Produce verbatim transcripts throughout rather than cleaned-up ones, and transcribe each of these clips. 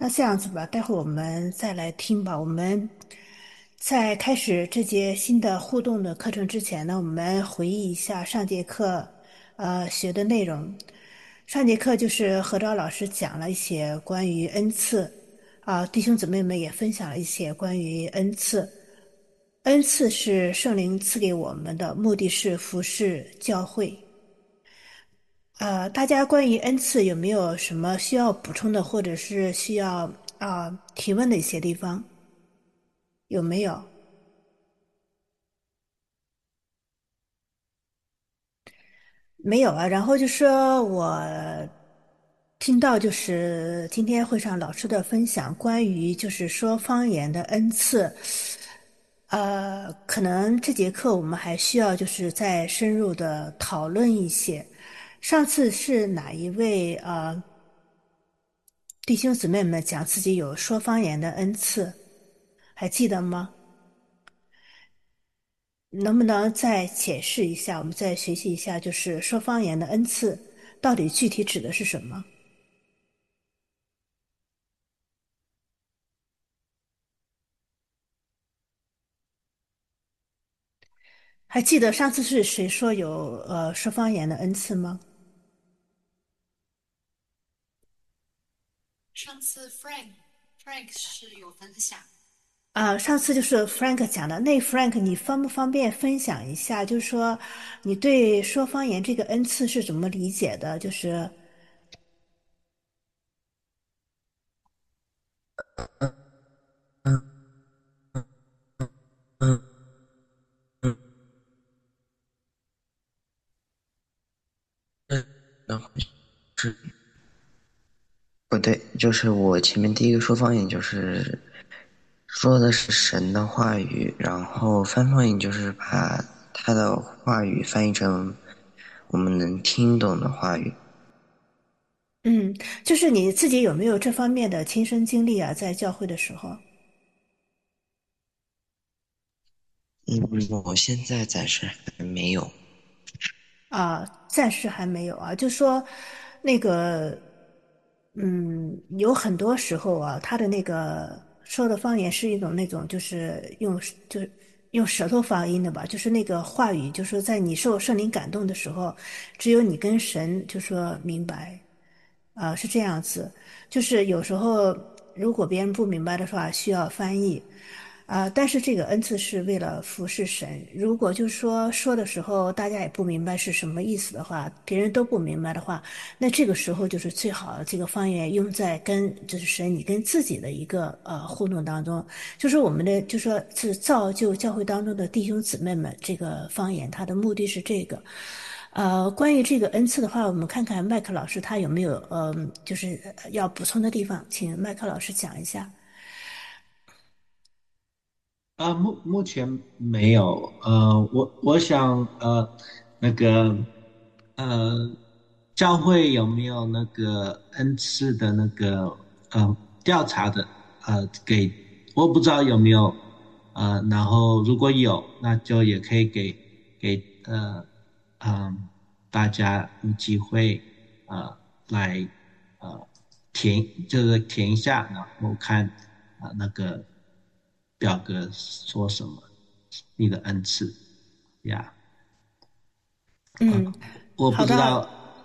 那这样子吧，待会儿我们再来听吧。我们在开始这节新的互动的课程之前呢，我们回忆一下上节课呃学的内容。上节课就是何昭老师讲了一些关于恩赐，啊、弟兄姊妹们也分享了一些关于恩赐。恩赐是圣灵赐给我们的，目的是服侍教会。呃，大家关于恩赐有没有什么需要补充的，或者是需要啊、提问的一些地方？有没有？没有啊。然后就说我听到就是今天会上老师的分享，关于就是说方言的恩赐，呃，可能这节课我们还需要就是再深入的讨论一些。上次是哪一位呃弟兄姊妹们讲自己有说方言的恩赐，还记得吗？能不能再解释一下？我们再学习一下，就是说方言的恩赐到底具体指的是什么？还记得上次是谁说有呃说方言的恩赐吗？ 上次 Frank Frank 是有分享。 啊，上次就是 Frank 讲的。那 Frank，你方不方便分享一下？就是说，你对说方言这个恩赐是怎么理解的？就是嗯嗯嗯，然后是不对，就是我前面第一个说方言，就是说的是神的话语，然后翻方言就是把他的话语翻译成我们能听懂的话语。 嗯，就是你自己有没有这方面的亲身经历啊？在教会的时候。 嗯，我现在暂时还没有。 啊，暂时还没有啊。就说那个，嗯，有很多时候啊，他的那个说的方言是一种那种，就是用就是用舌头发音的吧，就是那个话语，就是说在你受圣灵感动的时候，只有你跟神就说明白，啊，是这样子。就是有时候如果别人不明白的话，需要翻译。啊、但是这个恩赐是为了服侍神。如果就是说说的时候大家也不明白是什么意思的话，别人都不明白的话，那这个时候就是最好这个方言用在跟就是神你跟自己的一个呃互动当中，就是我们的就说是造就教会当中的弟兄姊妹们，这个方言它的目的是这个。呃，关于这个恩赐的话，我们看看麦克老师他有没有呃就是呃要补充的地方，请麦克老师讲一下。 啊，目目前没有。呃，我我想，呃，那个，呃，教会有没有那个恩赐的那个，呃，调查的，呃，给，我不知道有没有。呃，然后如果有，那就也可以给给呃，嗯、大家有机会，呃，来，呃，填，就是填一下，然后看，啊、那个表格说什么，你的恩赐呀。啊， 嗯， 我不好的。 知道。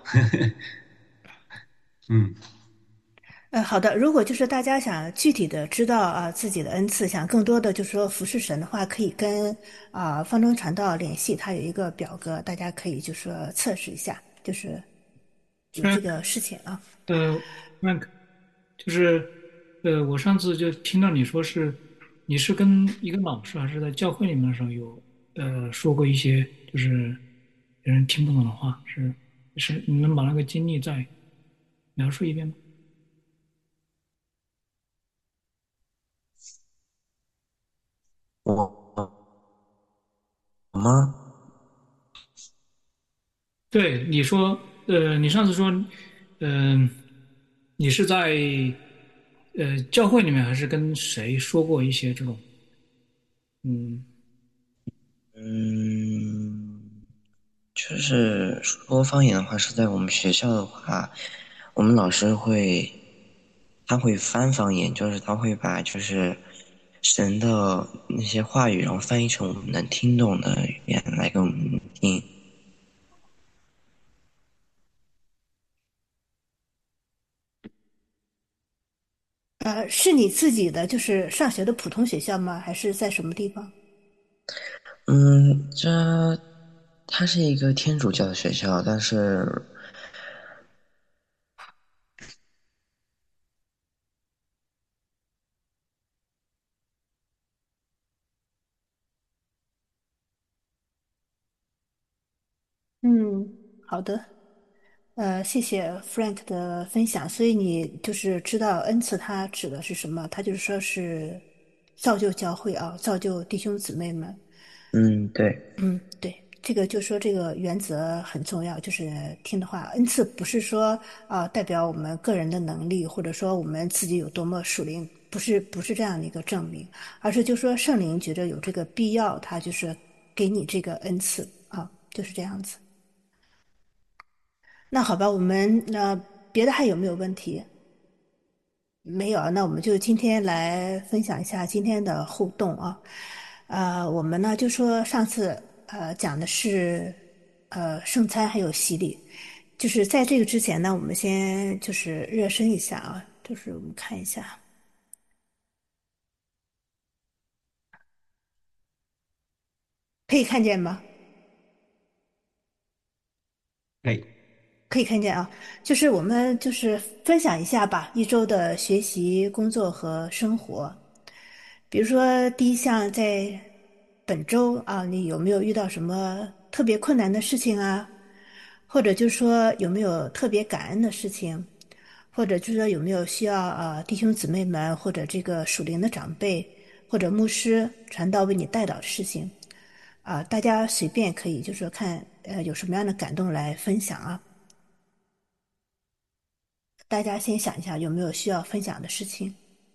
嗯。 呃，好的。如果就是大家想具体的知道啊自己的恩赐，想更多的就是说服侍神的话，可以跟啊方舟传道联系，他有一个表格，大家可以就说测试一下，就是有这 Frank， 个事情啊。 呃，Frank，就是呃，我上次就听到你说是你是跟一个老师还是在教会里面的时候有呃说过一些就是别人听不懂的话，是是你能把那个经历再描述一遍吗？ 我我吗？ 对，你说呃，你上次说嗯、你是在呃教会里面还是跟谁说过一些这种嗯嗯，就是说方言的话，是在我们学校的话，我们老师会他会翻方言，就是他会把就是神的那些话语，然后翻译成我们能听懂的语言来给我们听。 呃，是你自己的就是上学的普通学校吗？还是在什么地方？ 嗯，这它是一个天主教的学校，但是嗯，好的。呃，谢谢 Frank 的分享。所以你就是知道恩赐它指的是什么？它就是说是造就教会啊，造就弟兄姊妹们。 嗯，对。 嗯，对，这个就说这个原则很重要，就是听的话。恩赐不是说啊、代表我们个人的能力，或者说我们自己有多么属灵，不是不是这样的一个证明，而是就说圣灵觉得有这个必要，他就是给你这个恩赐啊，就是这样子。那好吧，我们那、别的还有没有问题？没有啊，那我们就今天来分享一下今天的互动啊。呃，我们呢就说上次呃讲的是呃圣餐还有洗礼，就是在这个之前呢，我们先就是热身一下啊，就是我们看一下，可以看见吗？ 可以。 可以看见啊，就是我们就是分享一下吧，一周的学习、工作和生活。比如说，第一项在本周啊，你有没有遇到什么特别困难的事情啊？或者就是说有没有特别感恩的事情？或者就是说有没有需要啊弟兄姊妹们或者这个属灵的长辈或者牧师传道为你带导的事情啊？大家随便可以就是说看呃有什么样的感动来分享啊？大家先想一下有没有需要分享的事情。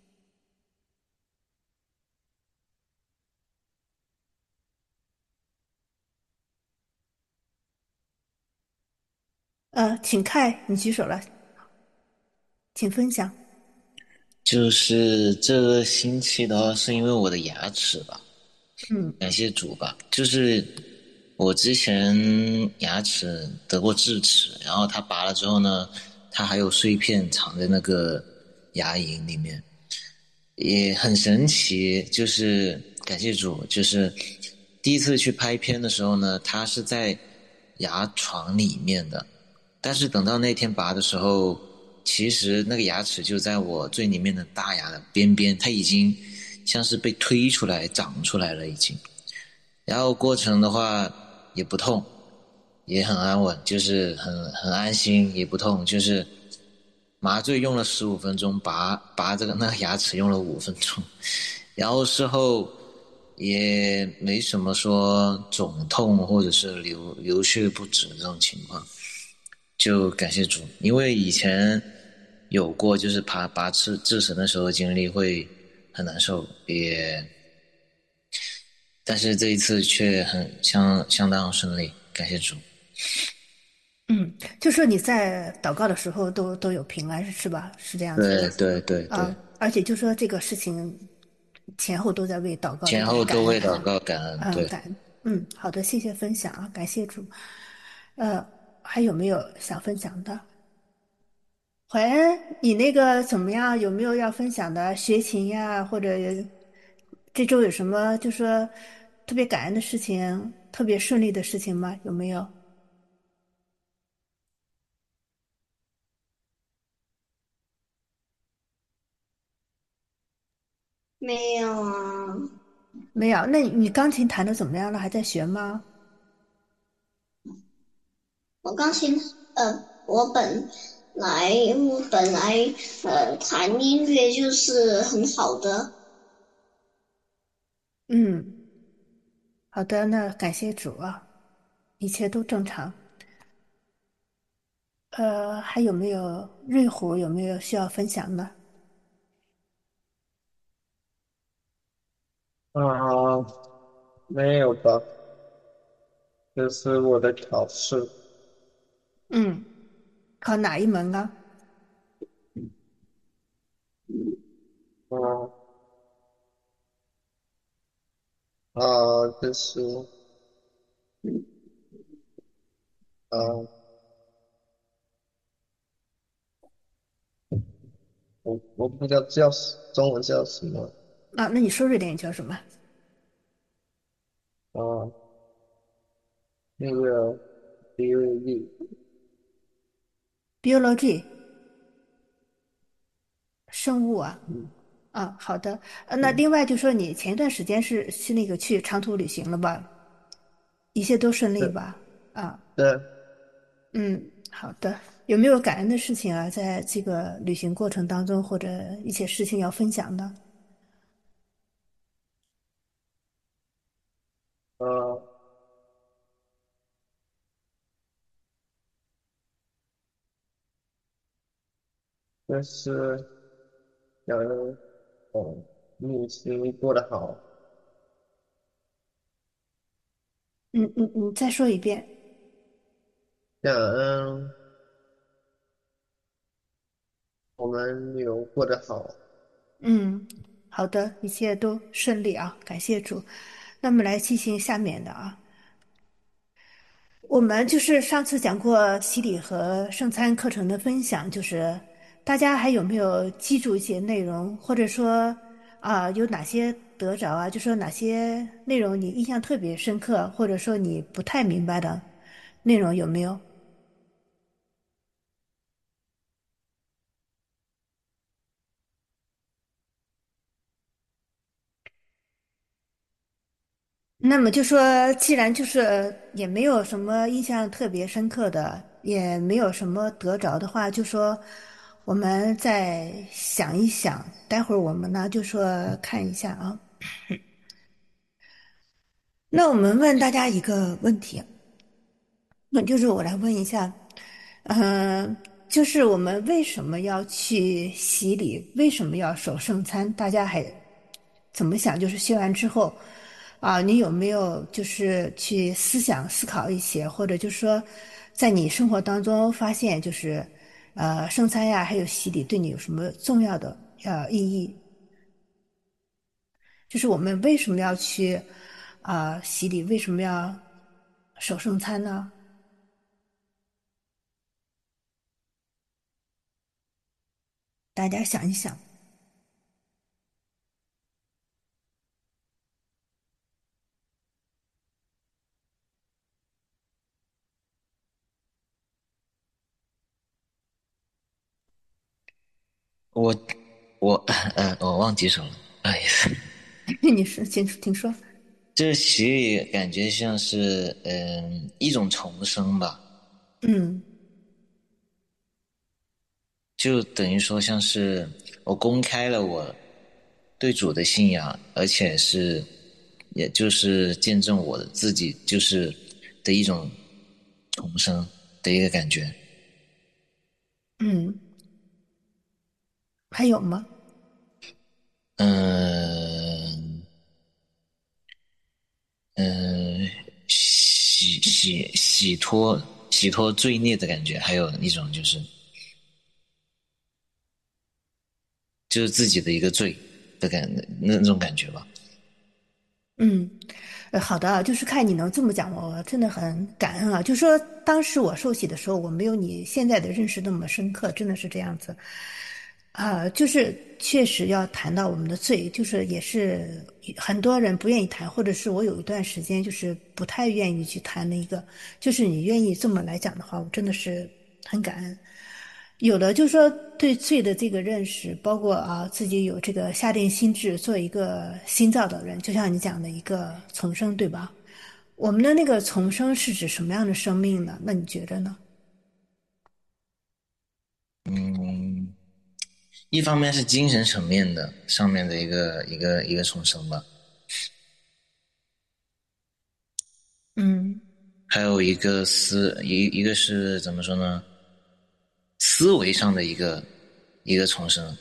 呃，请看，你举手了，请分享。 就是这个星期的话，是因为我的牙齿吧， 嗯感谢主吧。就是我之前牙齿得过智齿，然后它拔了之后呢，它还有碎片藏在那个牙龈里面，也很神奇。就是感谢主，就是第一次去拍片的时候呢，它是在牙床里面的，但是等到那天拔的时候，其实那个牙齿就在我最里面的大牙的边边，它已经像是被推出来长出来了已经。然后过程的话也不痛，也很安稳，就是很很安心，也不痛，就是麻醉用了十五分钟，拔拔这个那个牙齿用了五分钟，然后事后也没什么说肿痛或者是流流血不止这种情况。就感谢主，因为以前有过就是拔拔智智齿的时候经历会很难受，也但是这一次却很相相当顺利，感谢主。 嗯，就说你在祷告的时候都都有平安，是吧？是这样子的对对对对， 啊，而且就说这个事情前后都在为祷告里前后都面感恩， 为祷告感恩， 嗯， 对。 感恩。嗯，好的，谢谢分享啊，感谢主。呃，还有没有想分享的？怀恩，你那个怎么样？有没有要分享的？学琴呀，或者这周有什么就说特别感恩的事情、特别顺利的事情吗？有没有？ 没有啊， 没有。那你钢琴弹的怎么样了？还在学吗？ 我钢琴，呃，我本来我本来呃弹音乐就是很好的。 嗯，好的，那感谢主啊，一切都正常。呃，还有没有瑞虎有没有需要分享的？ 啊，没有吧？这是我的考试。 嗯，考哪一门啊？ 啊啊，就是啊，我我不知道叫中文叫什么啊，那你说瑞典语叫什么啊，那个 B O E ？biology 生物啊。 嗯， 啊，好的。呃，那对另外就说你前一段时间是是那个去长途旅行了吧？一切都顺利对吧？啊， 对， 嗯，好的。有没有感恩的事情啊，在这个旅行过程当中，或者一些事情要分享的？ 啊，就是想嗯，旅行过得好， 嗯嗯嗯，再说一遍。 感恩我们旅游过得好。 嗯，好的，一切都顺利啊，感谢主。那么来进行下面的啊。我们就是上次讲过洗礼和圣餐课程的分享，就是大家还有没有记住一些内容，或者说啊有哪些得着啊？就说哪些内容你印象特别深刻，或者说你不太明白的内容有没有？那么就说，既然就是也没有什么印象特别深刻的，也没有什么得着的话，就说我们再想一想，待会儿我们呢就说看一下啊。那我们问大家一个问题，那就是我来问一下，嗯、就是我们为什么要去洗礼？为什么要守圣餐？大家还怎么想？就是修完之后，啊，你有没有就是去思想思考一些，或者就是说，在你生活当中发现，就是呃，圣餐呀，还有洗礼对你有什么重要的呃意义？就是我们为什么要去啊、洗礼？为什么要守圣餐呢？大家想一想。 我我呃我忘几首了，不好意思。 你是请请说。 这洗礼感觉像是嗯、一种重生吧， 嗯就等于说像是我公开了我对主的信仰，而且是也就是见证我自己就是的一种重生的一个感觉。 嗯，还有吗？ 嗯嗯，洗洗洗脱洗脱罪孽的感觉，还有一种就是就是自己的一个罪的感那那种感觉吧。 嗯，呃，好的啊，就是看你能这么讲，我真的很感恩啊。就说当时我受洗的时候，我没有你现在的认识那么深刻，真的是这样子。啊、就是确实要谈到我们的罪，就是也是很多人不愿意谈，或者是我有一段时间就是不太愿意去谈那个，就是你愿意这么来讲的话，我真的是很感恩。有的就是说对罪的这个认识，包括啊自己有这个下定心智做一个新造的人，就像你讲的一个重生，对吧？我们的那个重生是指什么样的生命呢？那你觉着呢？ 嗯，一方面是精神层面的上面的一个一个一个重生吧， 嗯还有一个思一一个是怎么说呢？思维上的一个一个重生。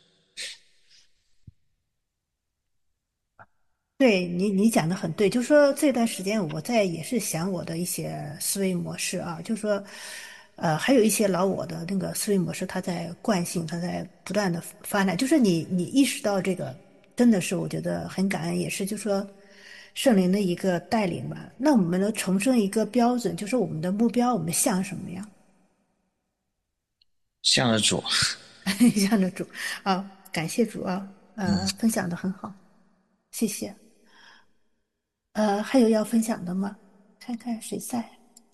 对你，你讲的很对，就说这段时间我在也是想我的一些思维模式啊，就说， 呃，还有一些老我的那个思维模式，它在惯性，它在不断的发展。就是你你意识到这个，真的是我觉得很感恩，也是就说圣灵的一个带领吧。那我们能重生一个标准，就是我们的目标，我们像什么样？ 向着主。 向着主啊，感谢主啊， 嗯， 呃，分享的很好，谢谢。呃，还有要分享的吗？看看谁在。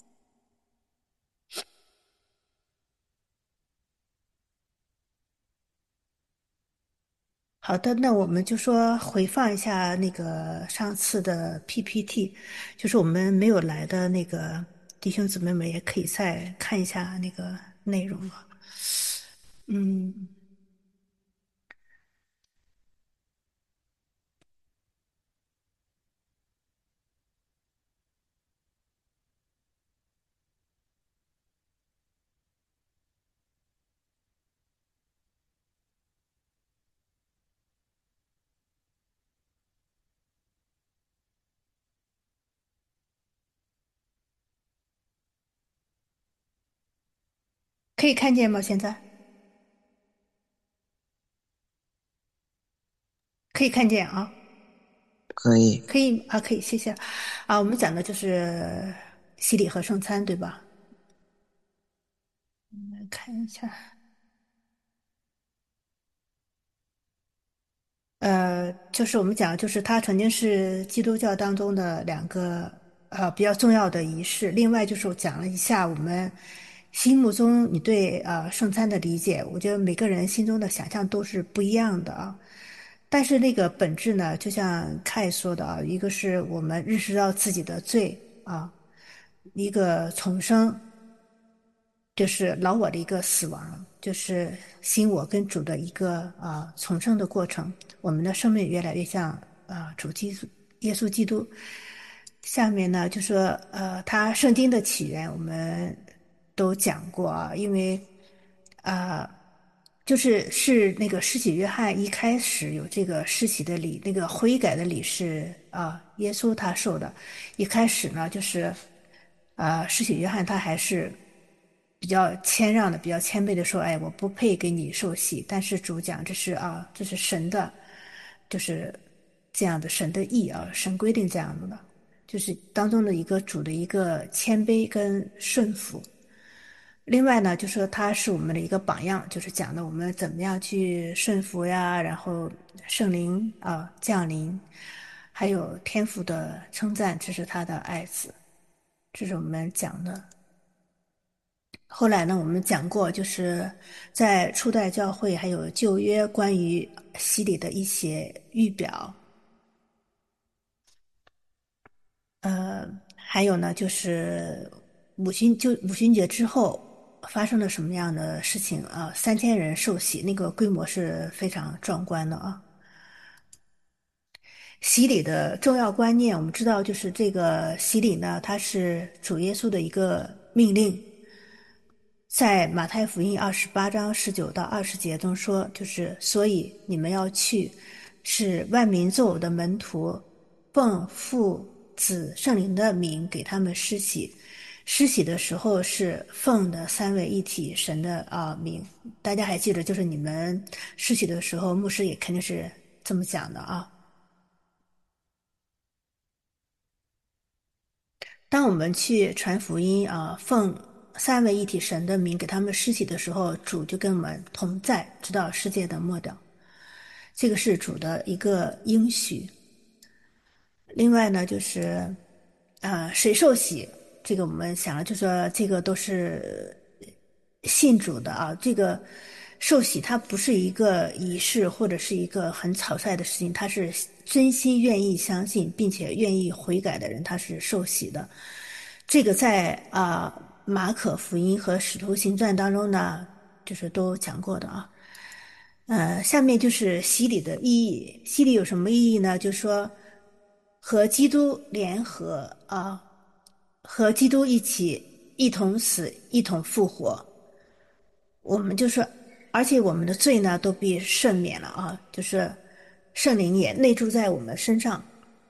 好的，那我们就说回放一下那个上次的 P P T，就是我们没有来的那个弟兄姊妹们也可以再看一下那个内容了。嗯，可以看见吗？现在可以看见啊， 可以。 可以啊，可以，谢谢。啊，我们讲的就是洗礼和圣餐，对吧？来看一下。呃，就是我们讲，就是它曾经是基督教当中的两个呃比较重要的仪式。另外就是我讲了一下我们心目中你对呃圣餐的理解，我觉得每个人心中的想象都是不一样的啊。但是那个本质呢，就像凯说的啊，一个是我们认识到自己的罪啊，一个重生。就是老我的一个死亡，就是新我跟主的一个啊、呃重生的过程。我们的生命越来越像啊、呃主基督耶稣基督。下面呢，就说呃，他圣经的起源我们都讲过啊，因为啊、呃就是是那个施洗约翰一开始有这个施洗的礼，那个悔改的礼是啊、耶稣他受的。一开始呢，就是啊、施洗约翰他还是比较谦让的，比较谦卑的说：“哎，我不配给你受洗。”但是主讲这是啊，这是神的，就是这样的神的意啊，神规定这样的，就是当中的一个主的一个谦卑跟顺服。另外呢，就说他是我们的一个榜样，就是讲的我们怎么样去顺服呀，然后圣灵啊降临，还有天父的称赞，这是他的爱子，这是我们讲的。后来呢，我们讲过，就是在初代教会还有旧约关于洗礼的一些预表。呃，还有呢，就是五旬就五旬节之后发生了什么样的事情啊？三千人受洗，那个规模是非常壮观的啊。洗礼的重要观念，我们知道，就是这个洗礼呢，它是主耶稣的一个命令。在马太福音二十八章十九到二十节中说，就是所以你们要去，使万民做我的门徒，奉父子圣灵的名给他们施洗。施洗的时候是奉的三位一体神的啊名，大家还记得，就是你们施洗的时候，牧师也肯定是这么讲的啊。当我们去传福音啊，奉三位一体神的名给他们施洗的时候，主就跟我们同在，直到世界的末了。这个是主的一个应许。另外呢，就是呃，谁受洗，这个我们想了，就说这个都是信主的啊。这个受洗它不是一个仪式或者是一个很草率的事情，它是真心愿意相信并且愿意悔改的人，他是受洗的。这个在啊、马可福音和使徒行传当中呢，就是都讲过的啊。呃，下面就是洗礼的意义。洗礼有什么意义呢？就是说和基督联合啊，和基督一起一同死，一同复活。我们就说，而且我们的罪呢都被赦免了啊，就是圣灵也内住在我们身上。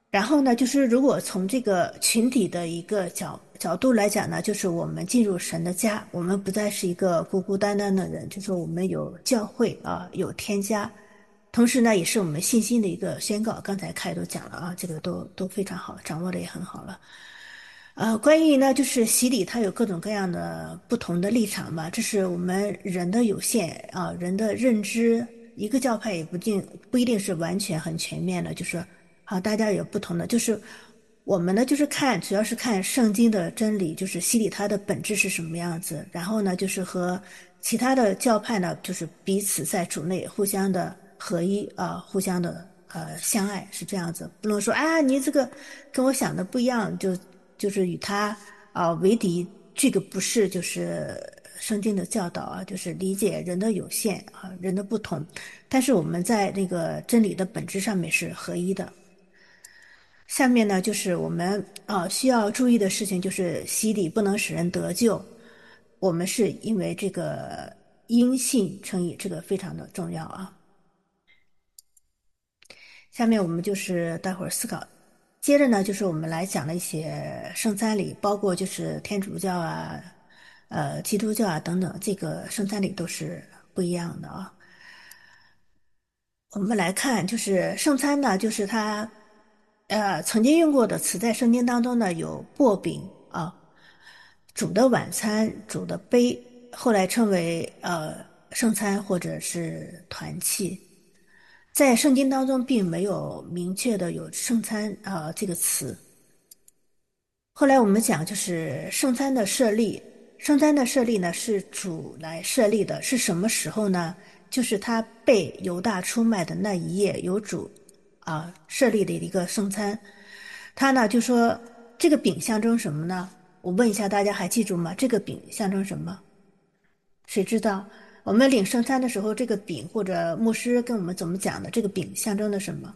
然后呢，就是如果从这个群体的一个角角度来讲呢，就是我们进入神的家，我们不再是一个孤孤单单的人，就是我们有教会啊，有天家，同时呢，也是我们信心的一个宣告。刚才凯都讲了啊，这个都都非常好，掌握的也很好了。呃，关于呢，就是洗礼，它有各种各样的不同的立场嘛，这是我们人的有限啊，人的认知，一个教派也不定不一定是完全很全面的，就是好，大家有不同的，就是我们呢，就是看主要是看圣经的真理，就是洗礼它的本质是什么样子，然后呢，就是和其他的教派呢，就是彼此在主内互相的合一啊，互相的呃相爱，是这样子，不能说啊，你这个跟我想的不一样，就。就是与他啊为敌，这个不是就是圣经的教导啊，就是理解人的有限啊，人的不同，但是我们在那个真理的本质上面是合一的。下面呢，就是我们啊需要注意的事情，就是洗礼不能使人得救，我们是因为这个因信称义，这个非常的重要啊。下面我们就是待会儿思考。接着呢，就是我们来讲了一些圣餐礼，包括就是天主教啊、呃基督教啊等等，这个圣餐礼都是不一样的啊。我们来看，就是圣餐呢，就是它呃曾经用过的词，在圣经当中呢有薄饼啊、主的晚餐、主的杯，后来称为呃圣餐或者是团契。在圣经当中并没有明确的有圣餐啊、呃、这个词。后来我们讲就是圣餐的设立，圣餐的设立呢是主来设立的，是什么时候呢？就是他被犹大出卖的那一夜，有主啊设立的一个圣餐。他呢就说这个饼象征什么呢？我问一下大家还记住吗？这个饼象征什么？谁知道？我们领圣餐的时候，这个饼或者牧师跟我们怎么讲的？这个饼象征的什么？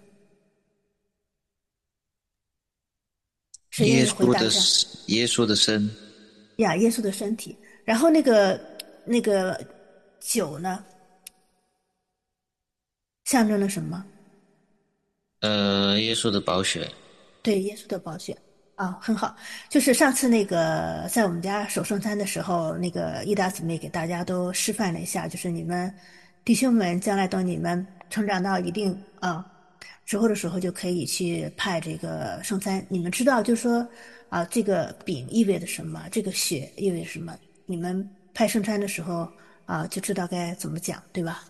谁愿耶意回稣的答一下？ 耶稣的身， 呀，耶稣的身体。然后那个那个酒呢，象征了什么？ 呃，耶稣的宝血。 对，耶稣的宝血啊，很好。就是上次那个在我们家守圣餐的时候，那个伊达姊妹给大家都示范了一下，就是你们弟兄们将来等你们成长到一定啊时候的时候，就可以去派这个圣餐。你们知道，就说啊，这个饼意味着什么，这个血意味着什么？你们派圣餐的时候啊，就知道该怎么讲，对吧？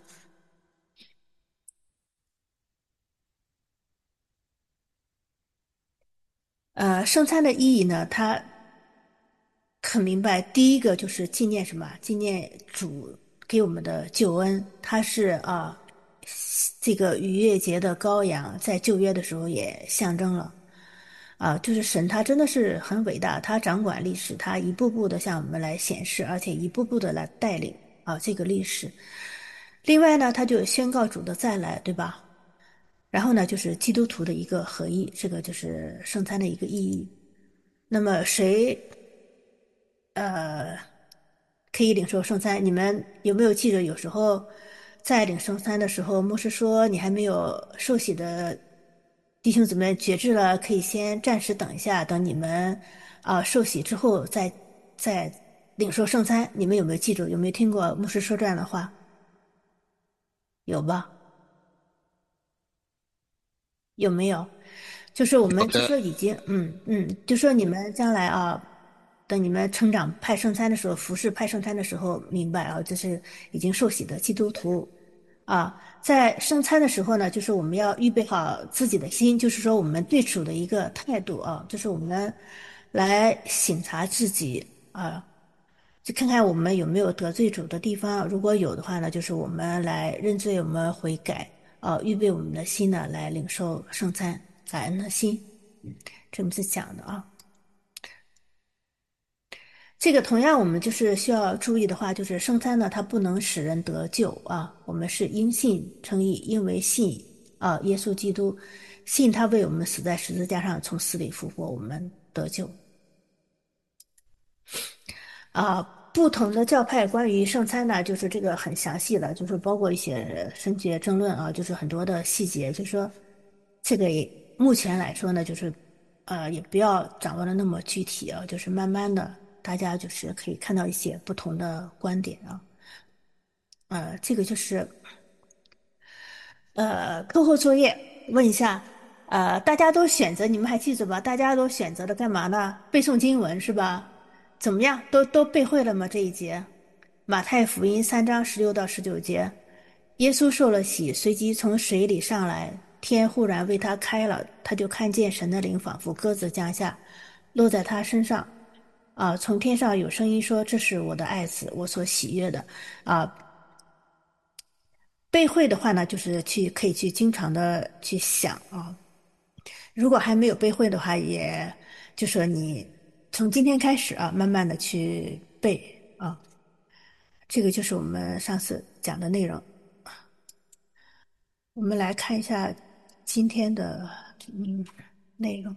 呃，圣餐的意义呢，它很明白。第一个就是纪念什么？纪念主给我们的救恩。它是啊，这个逾越节的羔羊，在旧约的时候也象征了啊，就是神他真的是很伟大，他掌管历史，他一步步的向我们来显示，而且一步步的来带领啊这个历史。另外呢，他就宣告主的再来，对吧？然后呢，就是基督徒的一个合一，这个就是圣餐的一个意义。那么谁呃可以领受圣餐？你们有没有记着？有时候在领圣餐的时候，牧师说你还没有受洗的弟兄姊妹觉志了，可以先暂时等一下，等你们啊、受洗之后再再领受圣餐。你们有没有记住？有没有听过牧师说这样的话？有吧？有没有？就是我们就有的。 说已经，嗯嗯，就说你们将来啊，等你们成长派圣餐的时候，服侍派圣餐的时候，明白啊，就是已经受洗的基督徒啊，在圣餐的时候呢，就是我们要预备好自己的心，就是说我们对主的一个态度啊，就是我们来省察自己啊，就看看我们有没有得罪主的地方，如果有的话呢，就是我们来认罪，我们悔改。啊，预备我们的心呢，来领受圣餐，感恩的心，这么是讲的啊。这个同样我们就是需要注意的话，就是圣餐呢，它不能使人得救啊。我们是因信称义，因为信啊，耶稣基督，信他为我们死在十字架上，从死里复活，我们得救。啊，不同的教派关于圣餐呢，就是这个很详细的，就是包括一些神学争论啊，就是很多的细节，就是说这个也目前来说呢，就是呃，也不要掌握的那么具体啊，就是慢慢的，大家就是可以看到一些不同的观点啊。呃，这个就是呃课后作业，问一下，呃，大家都选择，你们还记得吧？大家都选择了干嘛呢？背诵经文是吧？怎么样？都都背会了吗？这一节，马太福音三章十六到十九节，耶稣受了洗，随即从水里上来，天忽然为他开了，他就看见神的灵仿佛鸽子降下，落在他身上。啊，从天上有声音说：“这是我的爱子，我所喜悦的。”啊，背会的话呢，就是去可以去经常的去想啊。如果还没有背会的话，也就说你从今天开始啊，慢慢的去背啊。这个就是我们上次讲的内容。我们来看一下今天的嗯内容。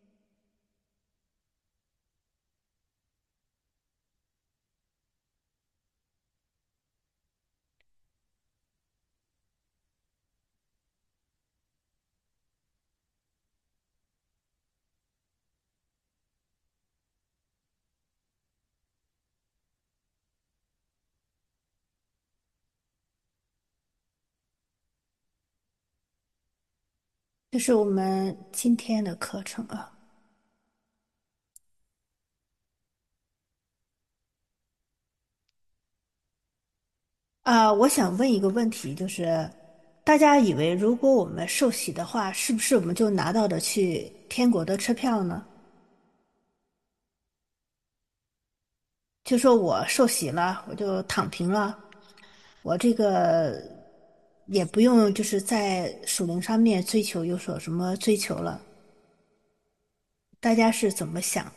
这是我们今天的课程啊。啊，我想问一个问题，就是大家以为如果我们受洗的话，是不是我们就拿到的去天国的车票呢？就说我受洗了，我就躺平了，我这个也不用就是在属灵上面追求有所什么追求了。大家是怎么想？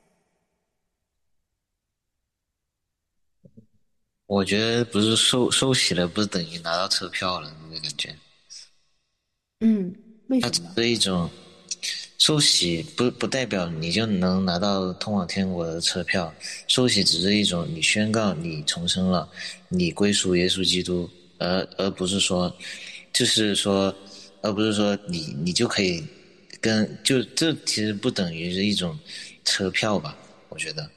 我觉得不是受受洗了，不是等于拿到车票了那个感觉。 嗯，为它只什么？ 是一种受洗不不代表你就能拿到通往天国的车票，受洗只是一种你宣告你重生了，你归属耶稣基督，而而不是说，就是说，而不是说你你就可以跟就这其实不等于是一种车票吧，我觉得。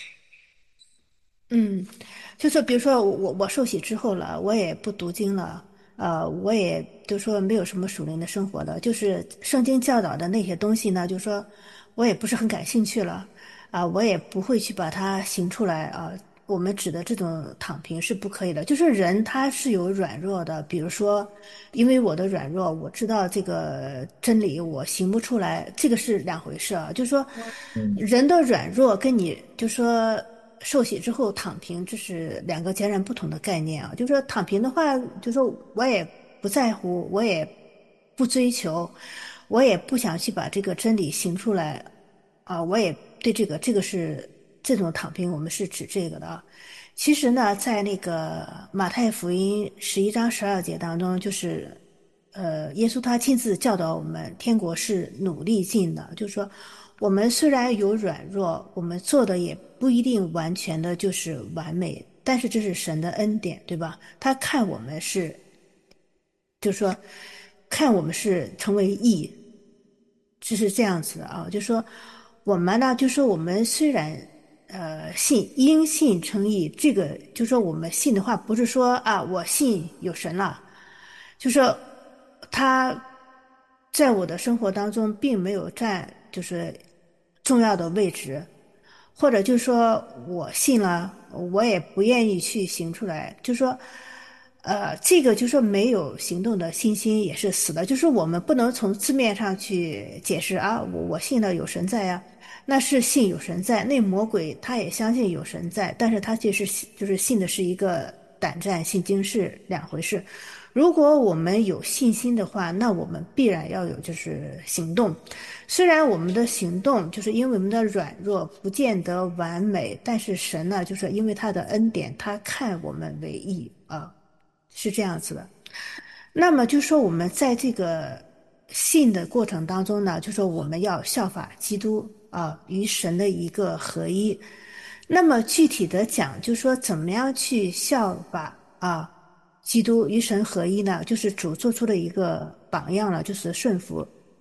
嗯，就是比如说我我受洗之后了，我也不读经了，呃，我也就说没有什么属灵的生活了，就是圣经教导的那些东西呢，就说我也不是很感兴趣了，啊、我也不会去把它行出来啊、我们指的这种躺平是不可以的，就是人他是有软弱的，比如说，因为我的软弱，我知道这个真理，我行不出来，这个是两回事啊。就是说，人的软弱跟你就说受洗之后躺平，这是两个截然不同的概念啊。就是说躺平的话，就说我也不在乎，我也不追求，我也不想去把这个真理行出来啊。我也对这个这个是这种躺平，我们是指这个的啊。其实呢，在那个马太福音十一章十二节当中，就是呃，耶稣他亲自教导我们，天国是努力进的，就是说，我们虽然有软弱，我们做的也不一定完全的就是完美，但是这是神的恩典，对吧？他看我们是，就是说，看我们是成为义，就是这样子的啊。就说我们呢，就说我们虽然呃信因信称义，这个就说我们信的话，不是说啊我信有神了。就说他在我的生活当中并没有占就是重要的位置，或者就是说我信了，我也不愿意去行出来，就说。呃，这个就说没有行动的信心也是死的，就是我们不能从字面上去解释啊，我我信了有神在呀，那是信有神在，那魔鬼他也相信有神在，但是他其实是就是信的是一个胆战信经是两回事。如果我们有信心的话，那我们必然要有就是行动。虽然我们的行动就是因为我们的软弱不见得完美，但是神呢，就是因为他的恩典，他看我们为义啊，是这样子的。那么就说我们在这个信的过程当中呢，就说我们要效法基督啊，与神的一个合一。那么具体的讲，就说怎么样去效法啊，基督与神合一呢？就是主做出了一个榜样了，就是顺服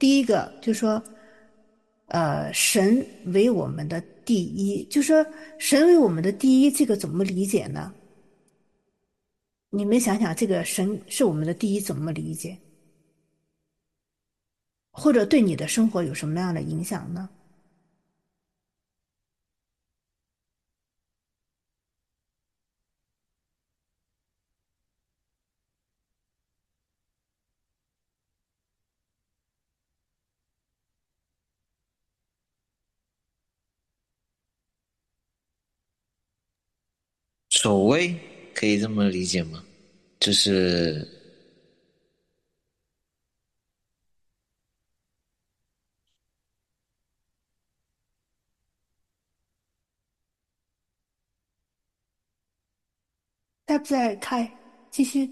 第一个就是说，呃，神为我们的第一，就是说神为我们的第一，这个怎么理解呢？你们想想，这个神是我们的第一，怎么理解？或者对你的生活有什么样的影响呢？ 守卫可以这么理解吗？就是在不在开？继续。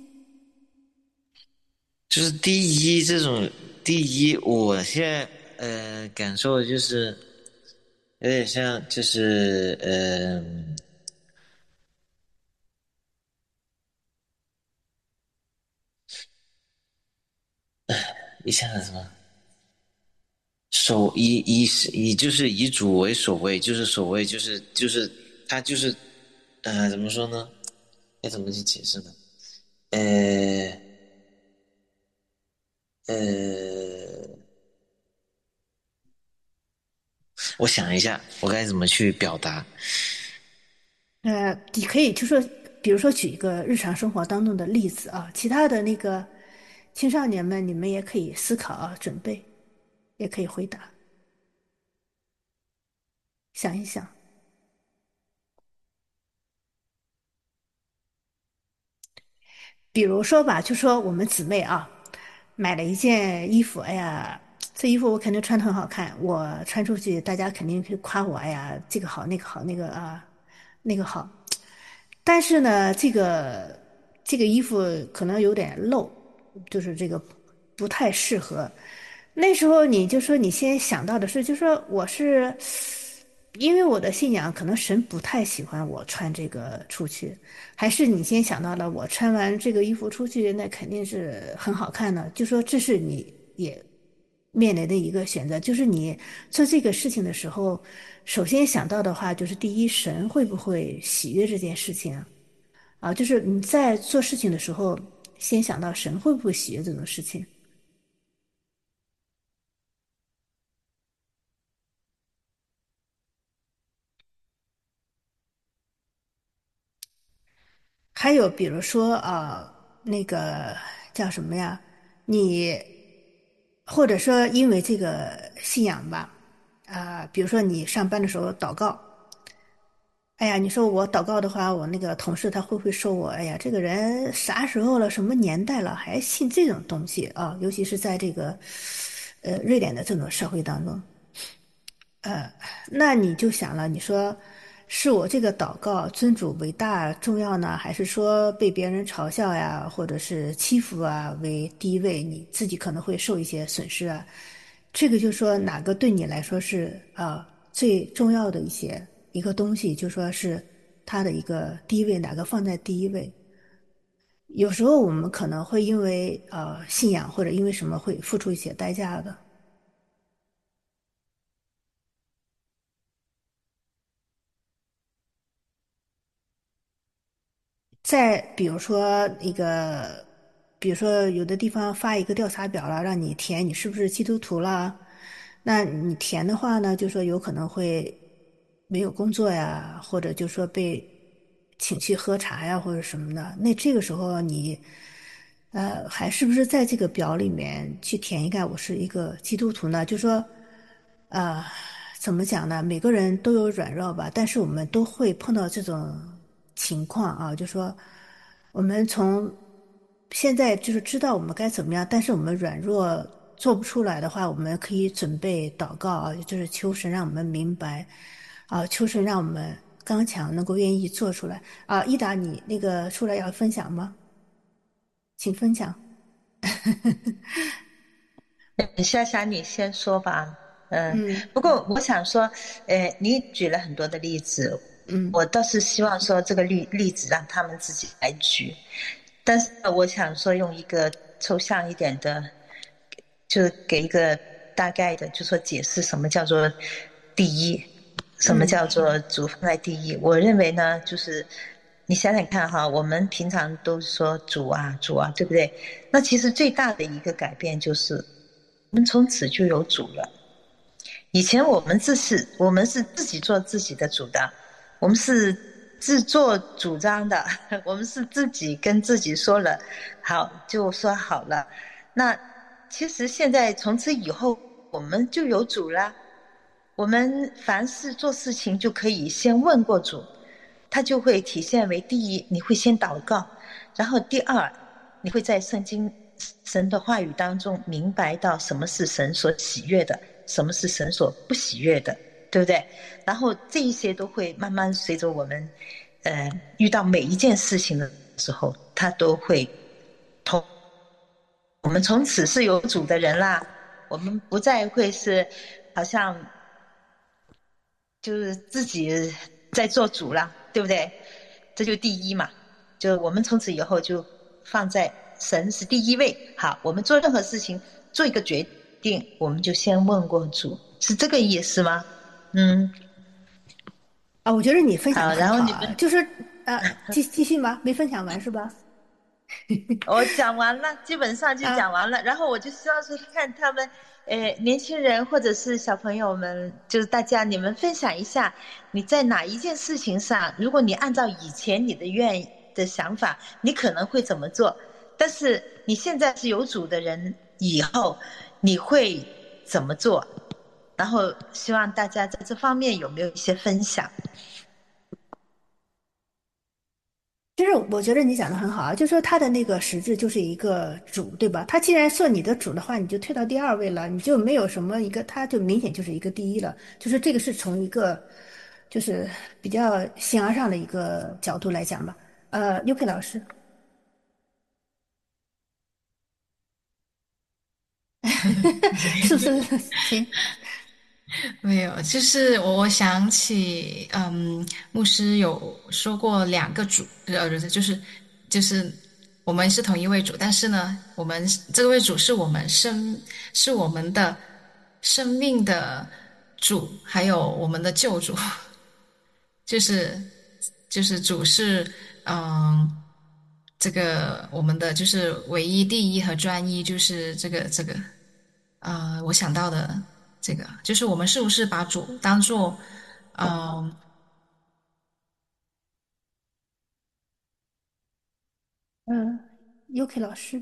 就是第一这种第一，我现在呃感受的就是有点像就是呃一下子什么守以以以就是以主为守卫，就是守卫就是就是他就是呃怎么说呢？该怎么去解释呢？呃呃，我想一下，我该怎么去表达？ 呃，你可以就说，比如说举一个日常生活当中的例子啊，其他的那个青少年们，你们也可以思考啊，准备，也可以回答，想一想。比如说吧，就说我们姊妹啊，买了一件衣服，哎呀，这衣服我肯定穿得很好看，我穿出去，大家肯定会夸我，哎呀，这个好，那个好，那个啊，那个好。但是呢，这个这个衣服可能有点露，就是这个不太适合。那时候你就说你先想到的是，就说我是因为我的信仰，可能神不太喜欢我穿这个出去，还是你先想到了我穿完这个衣服出去，那肯定是很好看的。就说这是你也面临的一个选择，就是你做这个事情的时候，首先想到的话就是第一，神会不会喜悦这件事情啊？就是你在做事情的时候，先想到神会不会喜悦这种事情。还有比如说啊，那个叫什么呀？你或者说因为这个信仰吧，啊，比如说你上班的时候祷告。哎呀，你说我祷告的话，我那个同事他会不会说我？哎呀，这个人啥时候了，什么年代了，还信这种东西啊？尤其是在这个，呃，瑞典的这种社会当中，呃，那你就想了，你说是我这个祷告尊主为大重要呢，还是说被别人嘲笑呀，或者是欺负啊为第一位？你自己可能会受一些损失啊。这个就说哪个对你来说是啊最重要的一些一个东西，就说是它的一个第一位，哪个放在第一位？有时候我们可能会因为呃信仰或者因为什么会付出一些代价的。再比如说一个，比如说有的地方发一个调查表了，让你填你是不是基督徒啦，那你填的话呢，就说有可能会没有工作呀，或者就说被请去喝茶呀，或者什么的。那这个时候你，呃，还是不是在这个表里面去填一个我是一个基督徒呢？就说，呃，怎么讲呢？每个人都有软弱吧，但是我们都会碰到这种情况啊，就说我们从现在就是知道我们该怎么样，但是我们软弱做不出来的话，我们可以准备祷告啊，就是求神让我们明白啊，求神让我们刚强，能够愿意做出来啊。益达，你那个出来要分享吗？请分享。 嗯，夏夏，你先说吧。嗯， 嗯不过我想说，呃，你举了很多的例子， 嗯我倒是希望说这个例例子让他们自己来举，但是我想说用一个抽象一点的，就给一个大概的就说解释什么叫做第一，什么叫做主放在第一。我认为呢，就是你想想看哈，我们平常都说主啊主啊，对不对？那其实最大的一个改变就是我们从此就有主了。以前我们自是我们是自己做自己的主的，我们是自作主张的，我们是自己跟自己说了好就说好了。那其实现在从此以后我们就有主了，我们凡事做事情就可以先问过主，它就会体现为第一，你会先祷告，然后第二，你会在圣经神的话语当中明白到什么是神所喜悦的，什么是神所不喜悦的，对不对？然后这一些都会慢慢随着我们呃遇到每一件事情的时候，它都会通。我们从此是有主的人啦，我们不再会是好像就是自己在做主啦，对不对？这就第一嘛，就我们从此以后就放在神是第一位。好，我们做任何事情做一个决定，我们就先问过主，是这个意思吗？嗯， 啊，我觉得你分享好， 的很好啊， 然后你们就是啊，继继续吗？没分享完是吧？ 我讲完了，基本上就啊讲完了。然后我就希望是看他们，呃，年轻人或者是小朋友们，就是大家你们分享一下，你在哪一件事情上，如果你按照以前你的愿的想法，你可能会怎么做？但是你现在是有主的人，以后你会怎么做？然后希望大家在这方面有没有一些分享？ 其实我觉得你讲的很好啊，就说他的那个实质就是一个主，对吧？他既然算你的主的话，你就退到第二位了，你就没有什么一个，他就明显就是一个第一了。就是这个是从一个就是比较形而上的一个角度来讲吧。呃，U K 老师，是不是？行， 没有，就是我我想起，嗯，牧师有说过两个主，呃，就是就是我们是同一位主，但是呢，我们这位主是我们生是我们的生命的主，还有我们的救主，就是就是主是嗯，这个我们的就是唯一、第一和专一，就是这个这个。呃，我想到的这个，就是我们是不是把主当做，嗯、 嗯，U K 老师。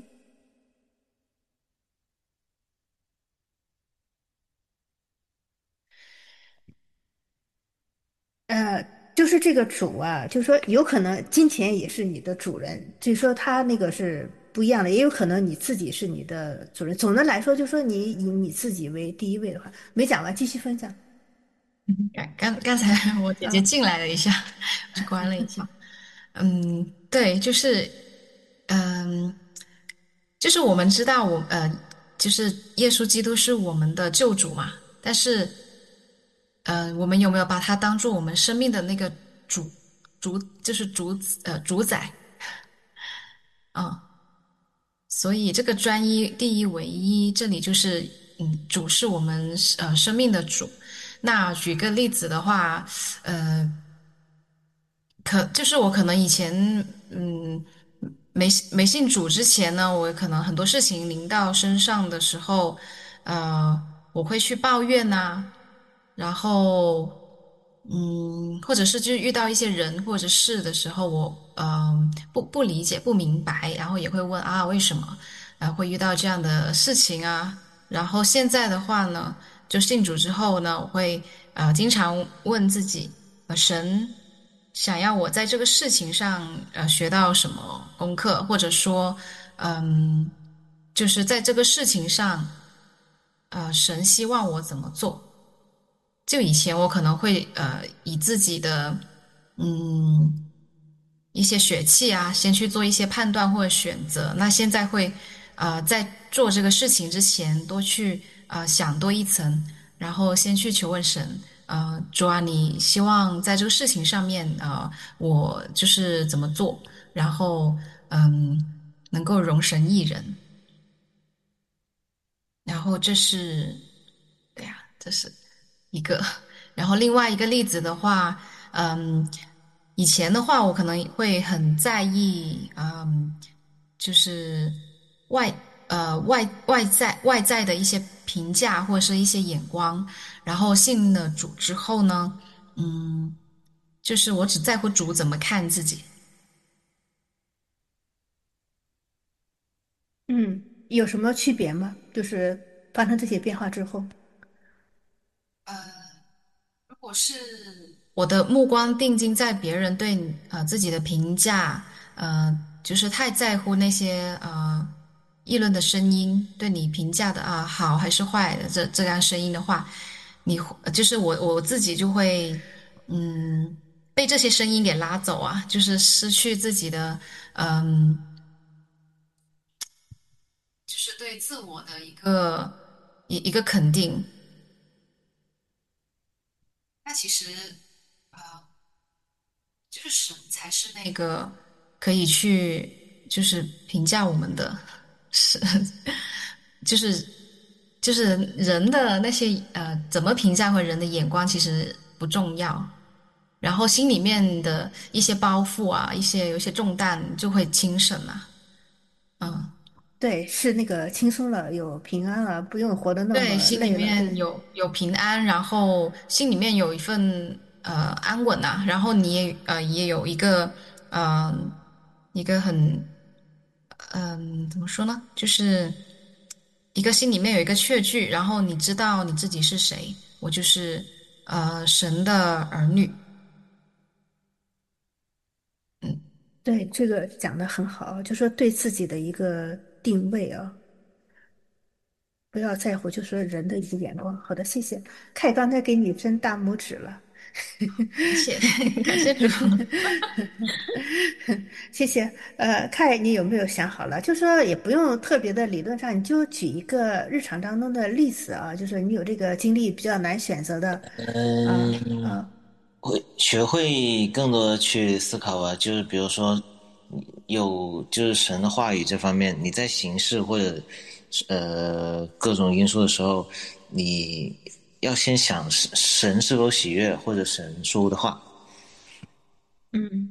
呃，就是这个主啊，就是说有可能金钱也是你的主人，就是说他那个是不一样的，也有可能你自己是你的主人。总的来说，就是说你以你自己为第一位的话，没讲完，继续分享。 刚刚刚才我姐姐啊， 进来了一下，就关了一下。嗯，对，就是，嗯，就是我们知道我呃，就是耶稣基督是我们的救主嘛，但是，呃，我们有没有把他当做我们生命的那个主主，就是主呃主宰？嗯，所以这个专一、第一、唯一，这里就是嗯，主是我们呃生命的主。那举个例子的话，呃，可就是我可能以前嗯没没信主之前呢，我可能很多事情临到身上的时候，呃，我会去抱怨呐、然后嗯，或者是就遇到一些人或者事的时候，我嗯、呃不不理解不明白，然后也会问啊为什么呃会遇到这样的事情啊？然后现在的话呢，就信主之后呢，我会呃经常问自己，呃神想要我在这个事情上呃学到什么功课，或者说嗯就是在这个事情上呃神希望我怎么做？就以前我可能会呃以自己的嗯一些血气啊，先去做一些判断或者选择。那现在会呃在做这个事情之前，多去呃想多一层，然后先去求问神。呃，主啊，你希望在这个事情上面，呃，我就是怎么做，然后嗯，能够容神一人。然后这是这是一个。然后另外一个例子的话，嗯，以前的话我可能会很在意，嗯，就是外呃外外在外在的一些评价或者是一些眼光，然后信了主之后呢，嗯，就是我只在乎主怎么看自己。 嗯，有什么区别吗？就是发生这些变化之后。 如果是我的目光定睛在别人对你呃自己的评价，呃，就是太在乎那些呃议论的声音，对你评价的啊好还是坏的这这样声音的话，你会就是我我自己就会嗯被这些声音给拉走啊，就是失去自己的嗯，就是对自我的一个一一个肯定。那其实呃就是神才是那个可以去就是评价我们的神，就是就是人的那些呃怎么评价和人的眼光其实不重要，然后心里面的一些包袱啊，一些有一些重担就会轻省了。嗯， 对，是那个轻松了，有平安了，不用活得那对， 么心里累了。对， 面有有平安，然后心里面有一份呃安稳呐、然后你也呃也有一个嗯、呃一个很嗯、怎么说呢，就是一个心里面有一个确据，然后你知道你自己是谁，我就是呃神的儿女。嗯， 对，这个讲的很好，就说对自己的一个定位啊，不要在乎，就说人的一个眼光。好的，谢谢。凯刚才给你伸大拇指了。 感谢感谢主。 谢谢。呃，看你有没有想好了，就说也不用特别的理论上，你就举一个日常当中的例子啊，就是你有这个经历比较难选择的，啊嗯， 啊， 会学会更多的去思考吧，就是比如说有就是神的话语这方面，你在行事或者呃各种因素的时候，你要先想神神是否喜悦，或者神说的话。 嗯。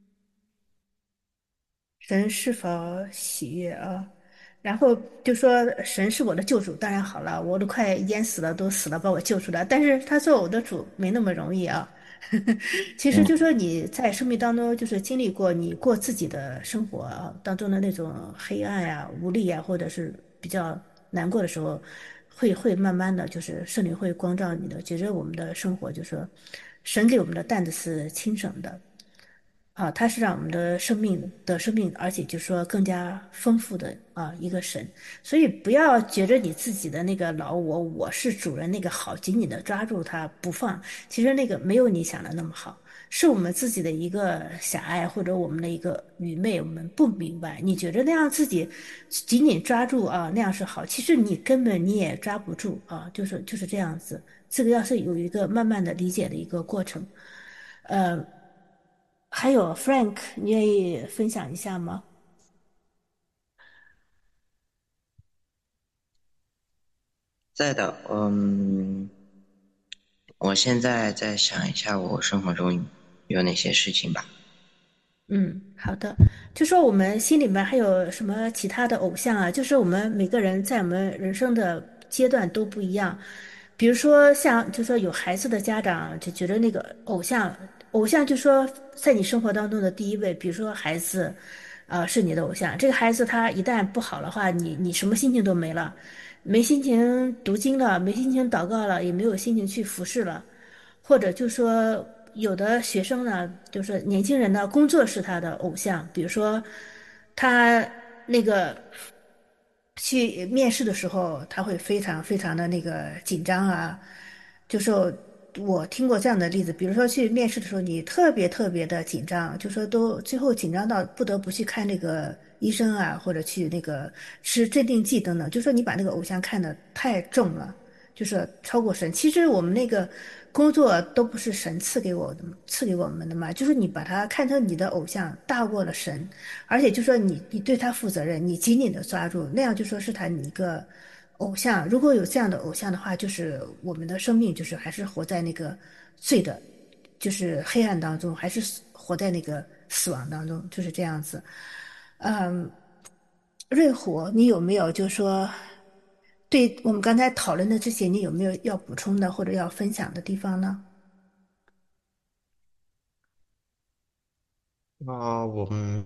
神是否喜悦啊？然后就说神是我的救主，当然好了，我都快淹死了，都死了把我救出来。但是他做我的主没那么容易啊。其实嗯就说你在生命当中就是经历过你过自己的生活啊当中的那种黑暗呀、无力呀，或者是比较难过的时候，会会慢慢的就是圣灵会光照你的，觉着我们的生活就说神给我们的担子是轻省的。啊，它是让我们的生命的生命，而且就说更加丰富的啊一个神，所以不要觉着你自己的那个老我，我是主人那个好，紧紧的抓住它不放，其实那个没有你想的那么好，是我们自己的一个狭隘或者我们的一个愚昧，我们不明白，你觉着那样自己紧紧抓住啊那样是好，其实你根本你也抓不住啊，就是就是这样子，这个要是有一个慢慢的理解的一个过程。呃，还有 Frank，你愿意分享一下吗？ 在的，嗯，我现在再想一下我生活中有哪些事情吧。 嗯，好的。就说我们心里面还有什么其他的偶像啊？就是我们每个人在我们人生的阶段都不一样。比如说像，就说有孩子的家长就觉得那个偶像，偶像就说在你生活当中的第一位。比如说孩子，呃，是你的偶像。这个孩子他一旦不好的话，你你什么心情都没了，没心情读经了，没心情祷告了，也没有心情去服侍了。或者就说有的学生呢，就是年轻人呢，工作是他的偶像，比如说他那个去面试的时候，他会非常非常的那个紧张啊，就是我听过这样的例子，比如说去面试的时候，你特别特别的紧张，就说都最后紧张到不得不去看那个医生啊，或者去那个吃镇定剂等等，就说你把那个偶像看得太重了。就是超过神。其实我们那个工作都不是神赐给我的，赐给我们的嘛，就是你把它看成你的偶像大过了神，而且就说你你对他负责任，你紧紧的抓住，那样就说是他你一个偶像，如果有这样的偶像的话，就是我们的生命就是还是活在那个罪的，就是黑暗当中，还是死活在那个死亡当中，就是这样子。嗯，瑞虎，你有没有就说对我们刚才讨论的这些，你有没有要补充的或者要分享的地方呢？ 啊，我们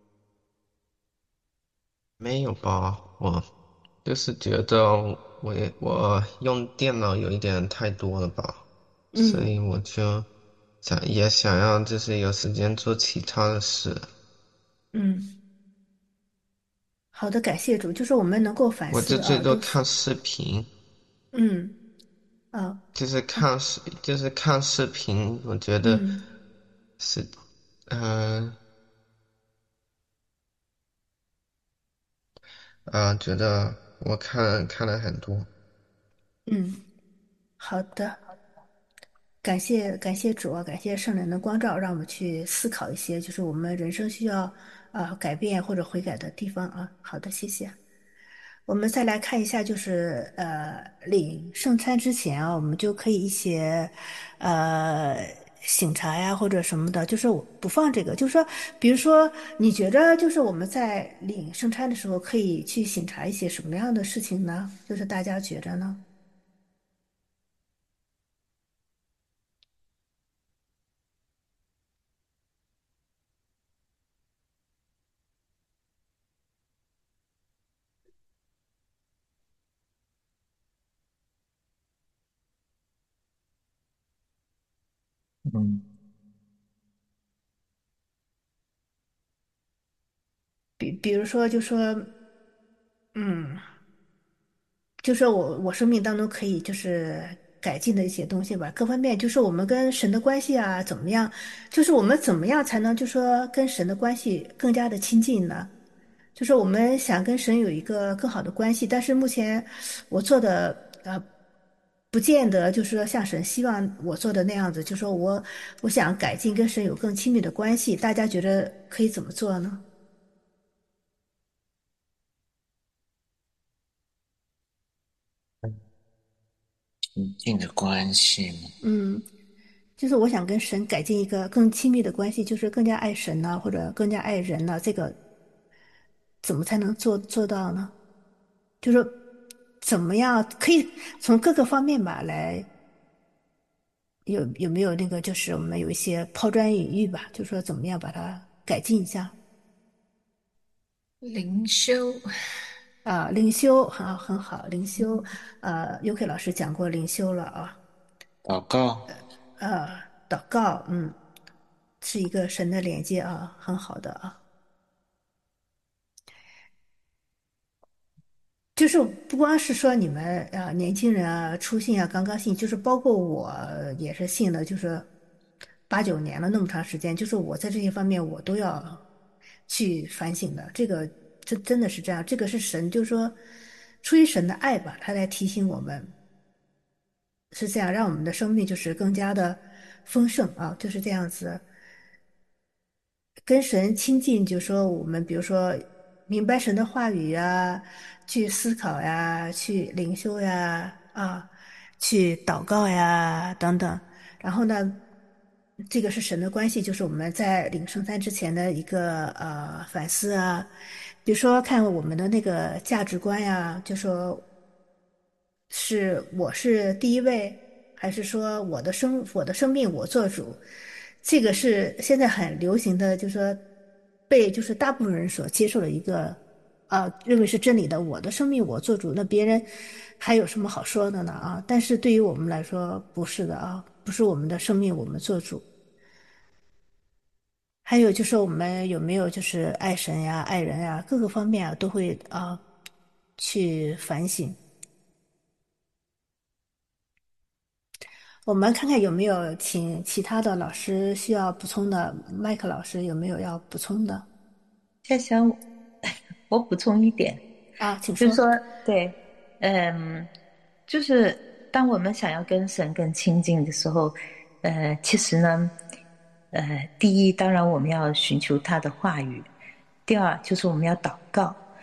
没有吧？我就是觉得我也我用电脑有一点太多了吧，所嗯以我就想也想要就是有时间做其他的事。 嗯，好的，感谢主，就是我们能够反我就最思啊， 多就是看视频， 嗯啊就是看视就是看视频，我觉得嗯是，嗯啊，觉得我看看了很多。 嗯，好的。感谢感谢主啊，感谢圣人的光照，让我们去思考一些就是我们人生需要啊、呃改变或者悔改的地方啊。好的，谢谢。我们再来看一下，就是呃领圣餐之前啊，我们就可以一些呃醒茶呀或者什么的，就是我不放这个，就是说，比如说你觉得就是我们在领圣餐的时候可以去醒茶一些什么样的事情呢？就是大家觉着呢？ 嗯比比如说，就说嗯。就是我我生命当中可以就是改进的一些东西吧，各方面就是我们跟神的关系啊怎么样，就是我们怎么样才能就说跟神的关系更加的亲近呢？就是我们想跟神有一个更好的关系，但是目前我做的呃不见得就是说像神希望我做的那样子，就说我我想改进跟神有更亲密的关系，大家觉得可以怎么做呢？ 亲近的关系嘛。 嗯。就是我想跟神改进一个更亲密的关系，就是更加爱神呢，或者更加爱人呢，这个怎么才能做做到呢？就是怎么样可以从各个方面吧来有有没有那个就是我们有一些抛砖引玉吧，就说怎么样把它改进一下灵修。 啊？灵修啊，很好，灵修，呃，U K 老师讲过灵修了啊， 祷告。 呃，祷告，嗯，是一个神的连接啊，很好的啊。就是不光是说你们啊年轻人啊初信啊刚刚信，就是包括我也是信了，就是八九年了那么长时间，就是我在这些方面我都要去反省的。这个真真的是这样，这个是神，就是说出于神的爱吧，他在提醒我们是这样，让我们的生命就是更加的丰盛啊，就是这样子。跟神亲近，就说我们比如说明白神的话语呀，去思考呀，去灵修呀，啊，去祷告呀等等。然后呢，这个是神的关系，就是我们在领圣餐之前的一个呃反思啊，比如说看我们的那个价值观呀，就说是我是第一位，还是说我的生我的生命我做主？这个是现在很流行的，就是说被就是大部分人所接受的一个啊，认为是真理的。我的生命我做主，那别人还有什么好说的呢？啊，但是对于我们来说不是的啊，不是我们的生命我们做主。还有就是我们有没有就是爱神呀、爱人呀，各个方面啊都会啊去反省。我们看看有没有请其他的老师需要补充的，麦克老师有没有要补充的？ 夏夏，我补充一点， 啊，请说。 就是说，对，嗯，就是当我们想要跟神更亲近的时候，呃，其实呢，呃，第一，当然我们要寻求他的话语；第二，就是我们要祷告。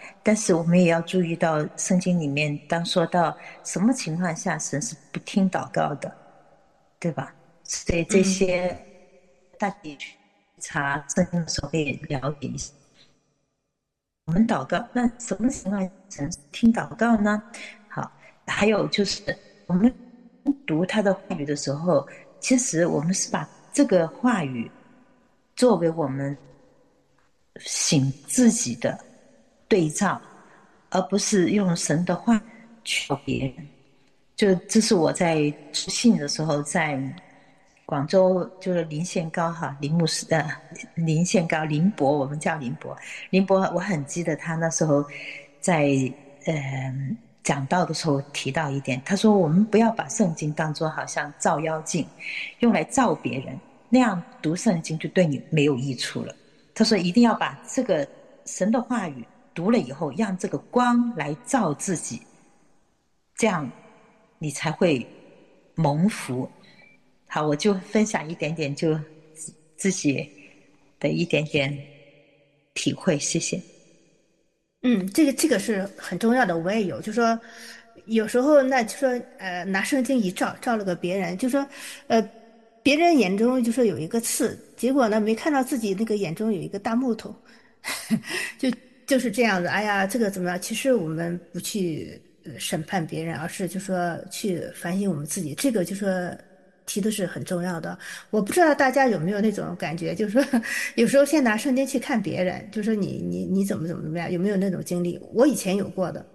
但是我们也要注意到圣经里面当说到什么情况下神是不听祷告的，对吧？所以这些大家去查圣经的时候可以了解一下。我们祷告，那什么情况神听祷告呢？好，还有就是我们读他的话语的时候，其实我们是把这个话语作为我们醒自己的对照，而不是用神的话去教别人。就这是我在出信的时候，在广州就是林宪高哈林牧师呃林宪高林伯，我们叫林伯林伯，我很记得他那时候在呃讲道的时候提到一点，他说我们不要把圣经当作好像照妖镜，用来照别人，那样读圣经就对你没有益处了。他说一定要把这个神的话语读了以后，让这个光来照自己，这样你才会蒙福。好，我就分享一点点，就自己的一点点体会，谢谢。 嗯，这个这个是很重要的，我也有，就说有时候那就说呃拿圣经一照，照了个别人，就说呃别人眼中就说有一个刺，结果呢没看到自己那个眼中有一个大木头，就就是这样子。哎呀，这个怎么样？其实我们不去呃审判别人，而是就说去反省我们自己，这个就说提的是很重要的。我不知道大家有没有那种感觉，就是说有时候先拿圣经去看别人，就说你你你怎么怎么怎么样，有没有那种经历？我以前有过的。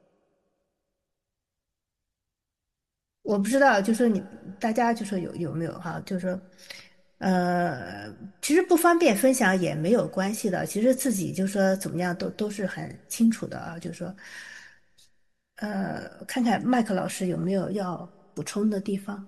我不知道，就说你大家就说有有没有哈，就是说，呃，其实不方便分享也没有关系的，其实自己就说怎么样都都是很清楚的啊，就是说，呃，看看麦克老师有没有要补充的地方。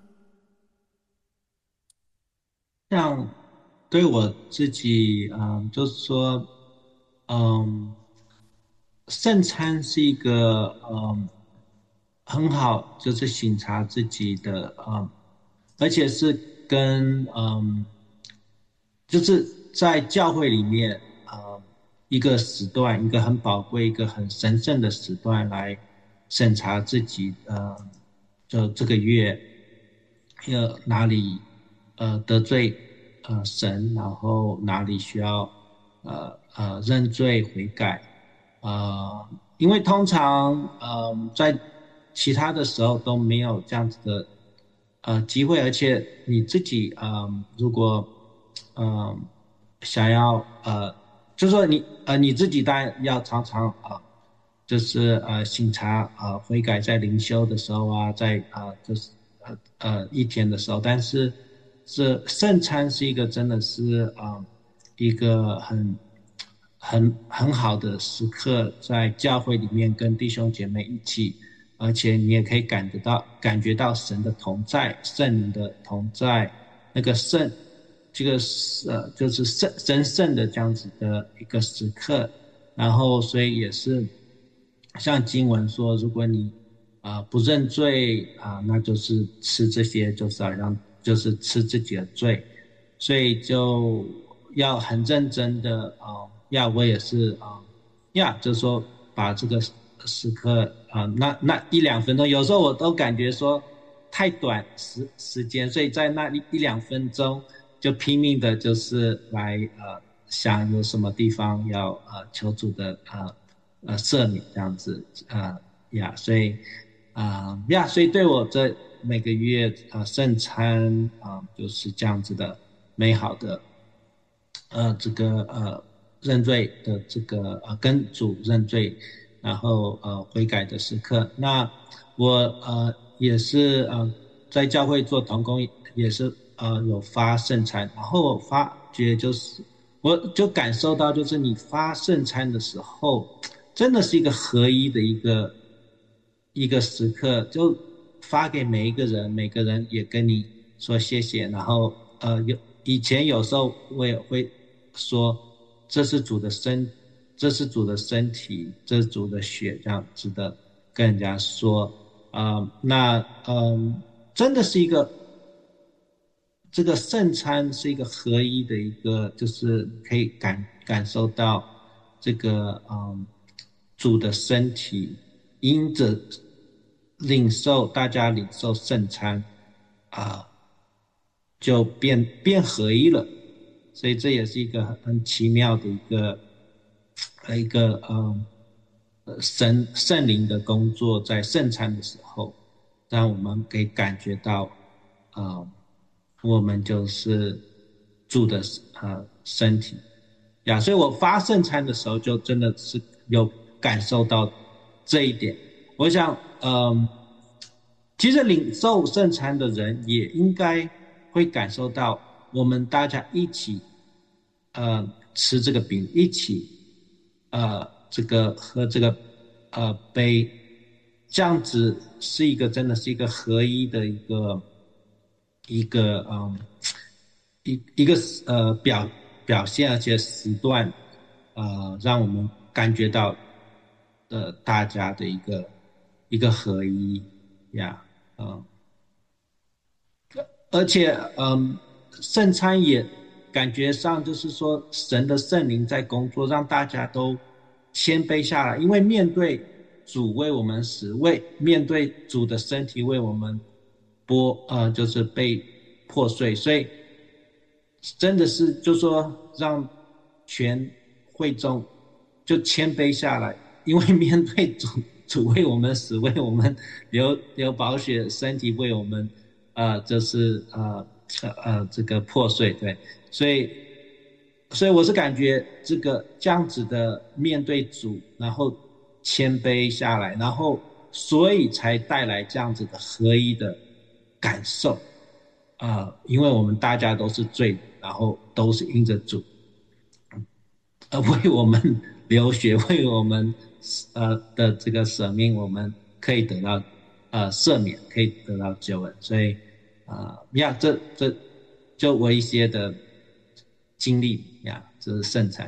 像对我自己，嗯，就是说，嗯，圣餐是一个，嗯，很好，就是省察自己的，嗯，而且是跟，嗯，就是在教会里面，呃，一个时段，一个很宝贵、一个很神圣的时段来审查自己，呃，就这个月，要哪里，呃，得罪，呃，神，然后哪里需要，呃呃，认罪悔改，呃，因为通常，呃，在其他的时候都没有这样子的，呃，机会，而且你自己，呃，如果嗯，想要呃，就说你呃你自己当然要常常啊、呃，就是呃醒察呃悔改在灵修的时候啊，在啊、呃、就是呃呃一天的时候，但是这圣餐是一个真的是啊、呃、一个很很很好的时刻，在教会里面跟弟兄姐妹一起，而且你也可以感觉到感觉到神的同在，圣灵的同在，那个圣。这个是呃，就是圣神圣的这样子的一个时刻，然后所以也是像经文说，如果你啊、呃不认罪啊、呃那就是吃这些，就是要让就是吃自己的罪，所以就要很认真的啊、呃，呀，我也是啊、呃，呀，就是说把这个时刻啊、呃，那那一两分钟，有时候我都感觉说太短时时间，所以在那一一两分钟。就拼命的，就是来呃想有什么地方要呃求主的呃呃赦免这样子呃呀，所以啊、呃、呀，所以对我这每个月呃圣餐啊、呃、就是这样子的美好的呃这个呃认罪的这个呃跟主认罪，然后呃悔改的时刻。那我呃也是呃在教会做童工也是。呃，有发圣餐，然后我发觉就是，我就感受到，就是你发圣餐的时候，真的是一个合一的一个一个时刻，就发给每一个人，每个人也跟你说谢谢，然后呃，有以前有时候我也会说，这是主的身，这是主的身体，这是主的血，这样子的跟人家说啊、呃，那嗯、呃，真的是一个。这个圣餐是一个合一的一个，就是可以感感受到这个嗯主的身体，因着领受大家领受圣餐啊，就变变合一了。所以这也是一个很奇妙的一个一个嗯呃神圣灵的工作，在圣餐的时候，让我们可以感觉到，呃，我们就是主的呃身体呀。所以我发圣餐的时候，就真的是有感受到这一点。我想，嗯、呃，其实领受圣餐的人也应该会感受到，我们大家一起，呃，吃这个饼，一起，呃，这个喝这个，呃，杯，这样子是一个真的是一个合一的一个一个嗯一一个呃表表现，而且时段，呃，让我们感觉到，呃，大家的一个一个合一呀，嗯。而且，嗯，圣餐也感觉上就是说，神的圣灵在工作，让大家都谦卑下来，因为面对主为我们死，为面对主的身体为我们剥，呃，就是被破碎，所以真的是就说让全会众就谦卑下来，因为面对主，主为我们死，为我们流流宝血，身体为我们，呃，就是呃呃这个破碎，对，所以所以我是感觉这个这样子的面对主，然后谦卑下来，然后所以才带来这样子的合一的感受啊、呃，因为我们大家都是罪人，然后都是因着主。呃，为我们流血，为我们呃的这个舍命，我们可以得到呃赦免，可以得到救恩。所以啊、呃，呀，这这就我一些的经历呀，这是圣餐。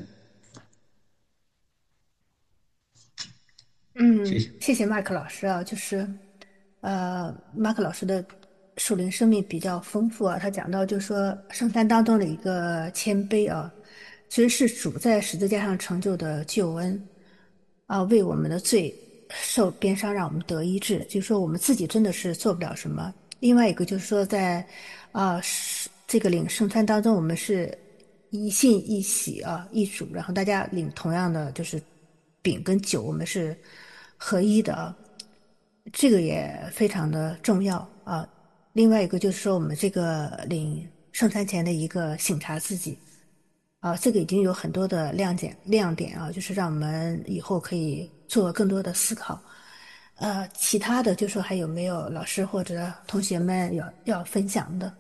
嗯， 谢谢， 谢谢麦克老师啊，就是，呃，麦克老师的属灵生命比较丰富啊，他讲到就是说圣餐当中的一个谦卑啊，其实是主在十字架上成就的救恩啊，为我们的罪受鞭伤，让我们得医治，就是说我们自己真的是做不了什么。另外一个就是说在啊是这个领圣餐当中，我们是一信一喜啊，一主，然后大家领同样的就是饼跟酒，我们是合一的啊，这个也非常的重要啊。另外一个就是说，我们这个领圣餐前的一个省察自己啊，这个已经有很多的亮点亮点啊，就是让我们以后可以做更多的思考。呃，其他的就说还有没有老师或者同学们要要分享的？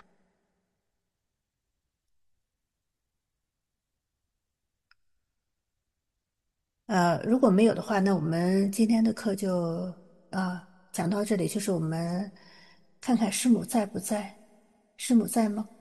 呃，如果没有的话，那我们今天的课就呃讲到这里，就是我们看看师母在不在？师母在吗？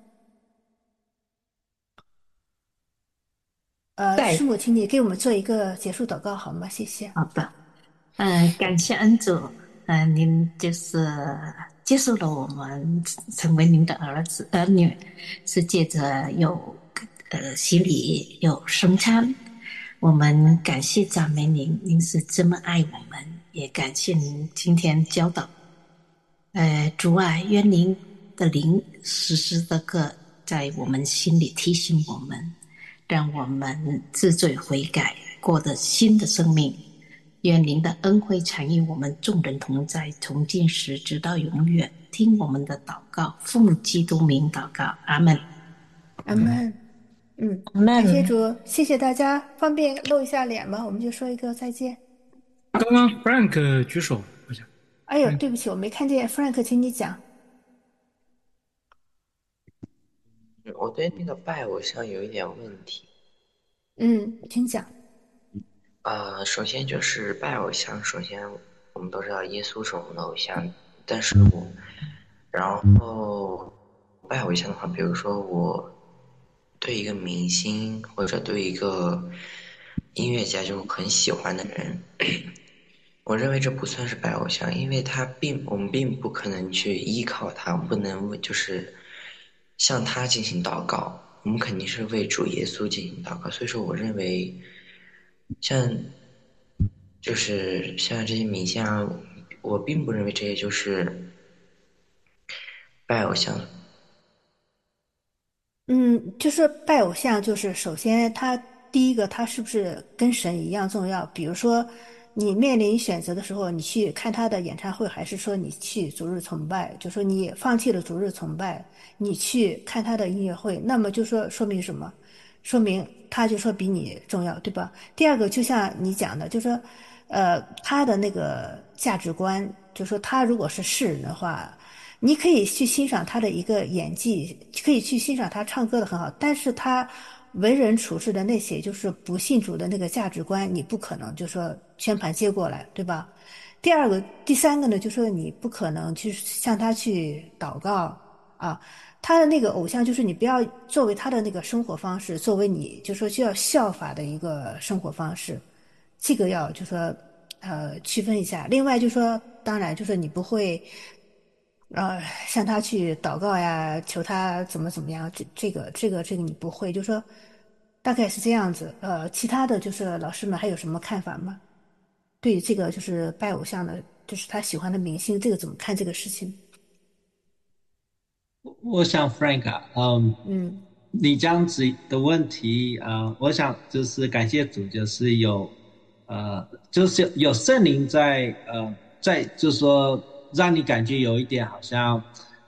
呃，师在， 母，请你给我们做一个结束祷告好吗？谢谢。 好的，嗯、感谢恩主，嗯、您就是接受了我们成为您的儿子儿女，是借着有呃洗礼有圣餐，我们感谢赞美您，您是这么爱我们，也感谢您今天教导，呃，主啊，愿您的灵时时刻刻在我们心里提醒我们，让我们自罪悔改，过得新的生命。愿您的恩惠常与我们众人同在，从今时直到永远。听我们的祷告，奉基督名祷告，阿门。 阿门。嗯，感谢主，谢谢大家。方便露一下脸吗？我们就说一个再见。 刚刚 Frank 举手，好像。 哎呦，对不起，我没看见 Frank，请你讲。 我对那个拜偶像有一点问题。 嗯，请讲。 呃，首先就是拜偶像，首先我们都知道耶稣是我们的偶像，但是我，然后拜偶像的话，比如说我对一个明星或者对一个音乐家就很喜欢的人，我认为这不算是拜偶像，因为他并我们并不可能去依靠他，我们不能就是向他进行祷告，我们肯定是为主耶稣进行祷告，所以说我认为。像就是像这些明星啊，我并不认为这些就是拜偶像。 嗯，就是拜偶像，就是首先他第一个他是不是跟神一样重要？比如说，你面临选择的时候，你去看他的演唱会，还是说你去逐日崇拜？就说你放弃了逐日崇拜，你去看他的音乐会，那么就说说明什么？说明他就说比你重要，对吧？第二个，就像你讲的，就说，呃，他的那个价值观，就说他如果是世人的话。你可以去欣赏他的一个演技，可以去欣赏他唱歌的很好，但是他为人处事的那些就是不信主的那个价值观，你不可能就说全盘接过来，对吧？第二个、第三个呢，就说你不可能去向他去祷告啊，他的那个偶像就是你不要作为他的那个生活方式，作为你就说需要效法的一个生活方式，这个要就说呃区分一下。另外就说，当然就是你不会。呃，向他去祷告呀，求他怎么怎么样，这这个这个这个你不会，就说大概是这样子。呃，其他的就是老师们还有什么看法吗？对于这个就是拜偶像的，就是他喜欢的明星，这个怎么看这个事情？ 我想 Frank 啊，嗯， 嗯你这样子的问题，呃，我想就是感谢主，就是有，呃，就是有圣灵在，呃，在就是说让你感觉有一点好像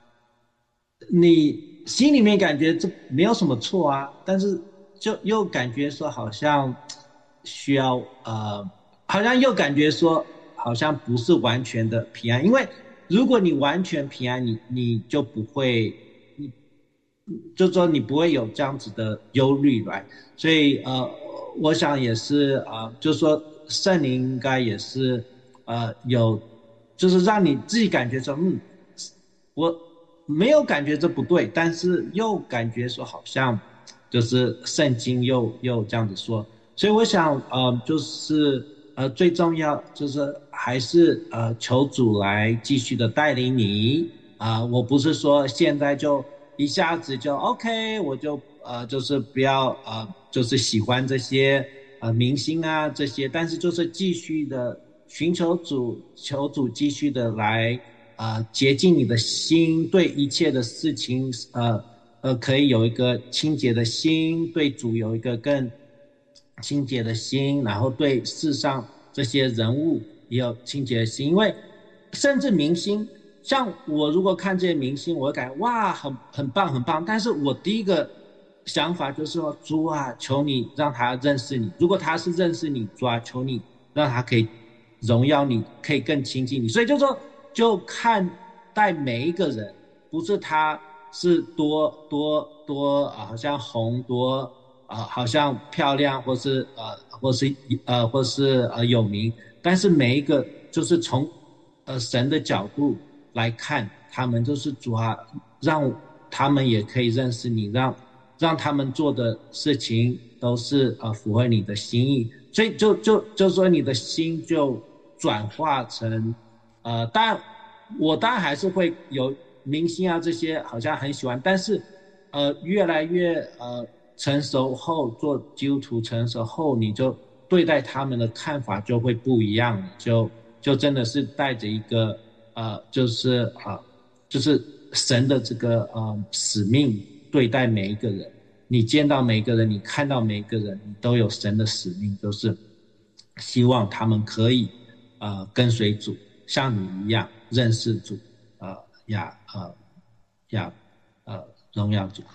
你心里面感觉这没有什么错啊，但是就又感觉说好像需要呃，好像又感觉说好像不是完全的平安，因为如果你完全平安，你你就不会，你就说你不会有这样子的忧虑来，所以呃，我想也是呃，就是说圣灵应该也是呃有，就是让你自己感觉说嗯。我没有感觉这不对，但是又感觉说好像就是圣经又又这样子说，所以我想呃就是呃最重要就是还是呃求主来继续的带领你啊、呃我不是说现在就一下子就 OK，我就呃就是不要呃就是喜欢这些呃明星啊这些，但是就是继续的寻求主，求主继续的来。啊、呃，洁净你的心，对一切的事情，呃呃，可以有一个清洁的心，对主有一个更清洁的心，然后对世上这些人物也有清洁的心，因为甚至明星，像我如果看这些明星，我会感觉哇，很很棒很棒，但是我第一个想法就是说，主啊，求你让他认识你，如果他是认识你，主啊，求你让他可以荣耀你，可以更亲近你，所以就说。就看待每一个人，不是他是多多多啊，好像红多啊，好像漂亮，或是呃，或是呃，或是呃有名，但是每一个就是从呃神的角度来看，他们就是主啊，让他们也可以认识你，让让他们做的事情都是呃符合你的心意，所以就就就说你的心就转化成。呃，当然，我当然还是会有明星啊这些，好像很喜欢，但是，呃，越来越呃成熟后，做基督徒成熟后，你就对待他们的看法就会不一样了，就就真的是带着一个呃，就是啊、呃，就是神的这个呃使命对待每一个人。你见到每一个人，你看到每一个人，你都有神的使命，就是希望他们可以呃跟随主。像你一样认识主，呃呀呃呀呃荣耀主。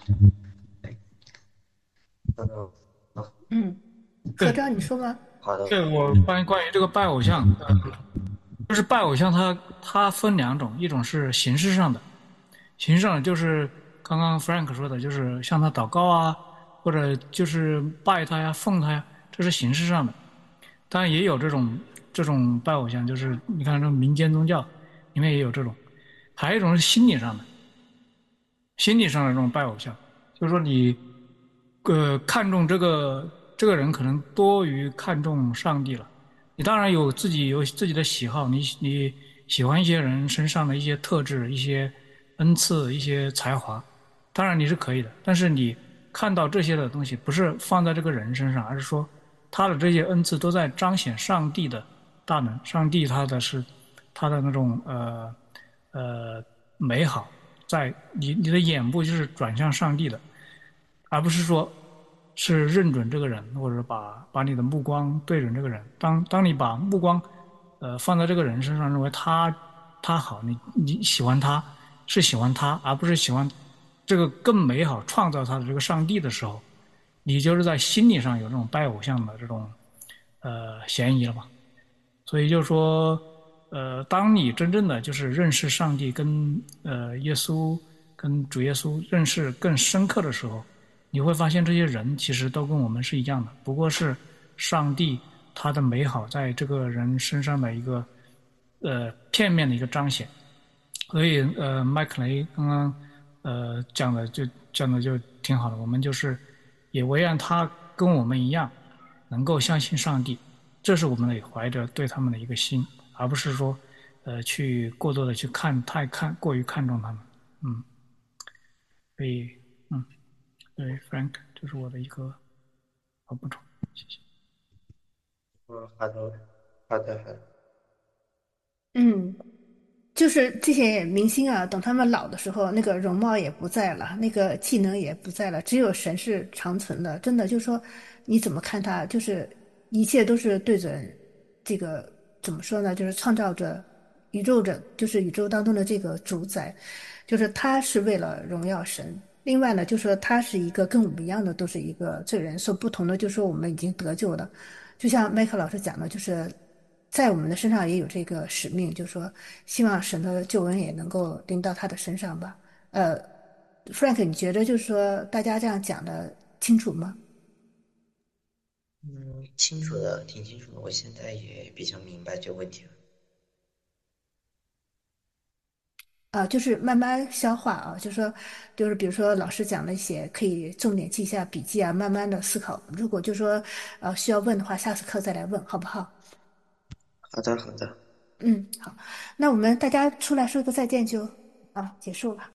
嗯，何章你说吗？ 好的。 对，我关于关于这个拜偶像，呃，就是拜偶像它它分两种，一种是形式上的，形式上的就是刚刚 Frank 说的，就是向他祷告啊，或者就是拜他呀、奉他呀，这是形式上的。当然也有这种这种拜偶像，就是你看这种民间宗教里面也有这种，还有一种是心理上的，心理上的这种拜偶像，就是说你呃看重这个这个人可能多于看重上帝了。你当然有自己有自己的喜好，你你喜欢一些人身上的一些特质、一些恩赐、一些才华，当然你是可以的。但是你看到这些的东西，不是放在这个人身上，而是说他的这些恩赐都在彰显上帝的大能，上帝他的是他的那种呃呃美好，在你你的眼部就是转向上帝的，而不是说是认准这个人，或者把把你的目光对准这个人。当当你把目光呃放在这个人身上，认为他他好，你你喜欢他是喜欢他，而不是喜欢这个更美好创造他的这个上帝的时候，你就是在心理上有这种拜偶像的这种呃嫌疑了嘛。所以就是说，呃，当你真正的就是认识上帝跟呃耶稣跟主耶稣认识更深刻的时候，你会发现这些人其实都跟我们是一样的，不过是上帝他的美好在这个人身上的一个呃片面的一个彰显。所以呃，麦克雷刚刚呃讲的就讲的就挺好的，我们就是也为让他跟我们一样，能够相信上帝，这是我们得怀着对他们的一个心，而不是说呃去过多的去看太看过于看重他们，嗯，所以嗯，对 Frank，这是我的一个好补充，谢谢。 嗯，好的，好的，好的。 嗯，就是这些明星啊，等他们老的时候，那个容貌也不在了，那个技能也不在了，只有神是长存的。真的，就是说，你怎么看他，就是一切都是对准这个怎么说呢？就是创造者、宇宙者，就是宇宙当中的这个主宰，就是他是为了荣耀神。另外呢，就说他是一个跟我们一样的，都是一个罪人，所不同的就是说我们已经得救了。就像麦克老师讲的，就是在我们的身上也有这个使命，就是说希望神的救恩也能够临到他的身上吧。呃，Frank，你觉得就是说大家这样讲的清楚吗？ 嗯，清楚的，挺清楚的。我现在也比较明白这个问题了。 啊，就是慢慢消化啊，就是说，就是比如说老师讲了一些，可以重点记一下笔记啊，慢慢的思考。如果就说呃需要问的话，下次课再来问，好不好？ 好的，好的。 嗯，好，那我们大家出来说个再见就啊结束了。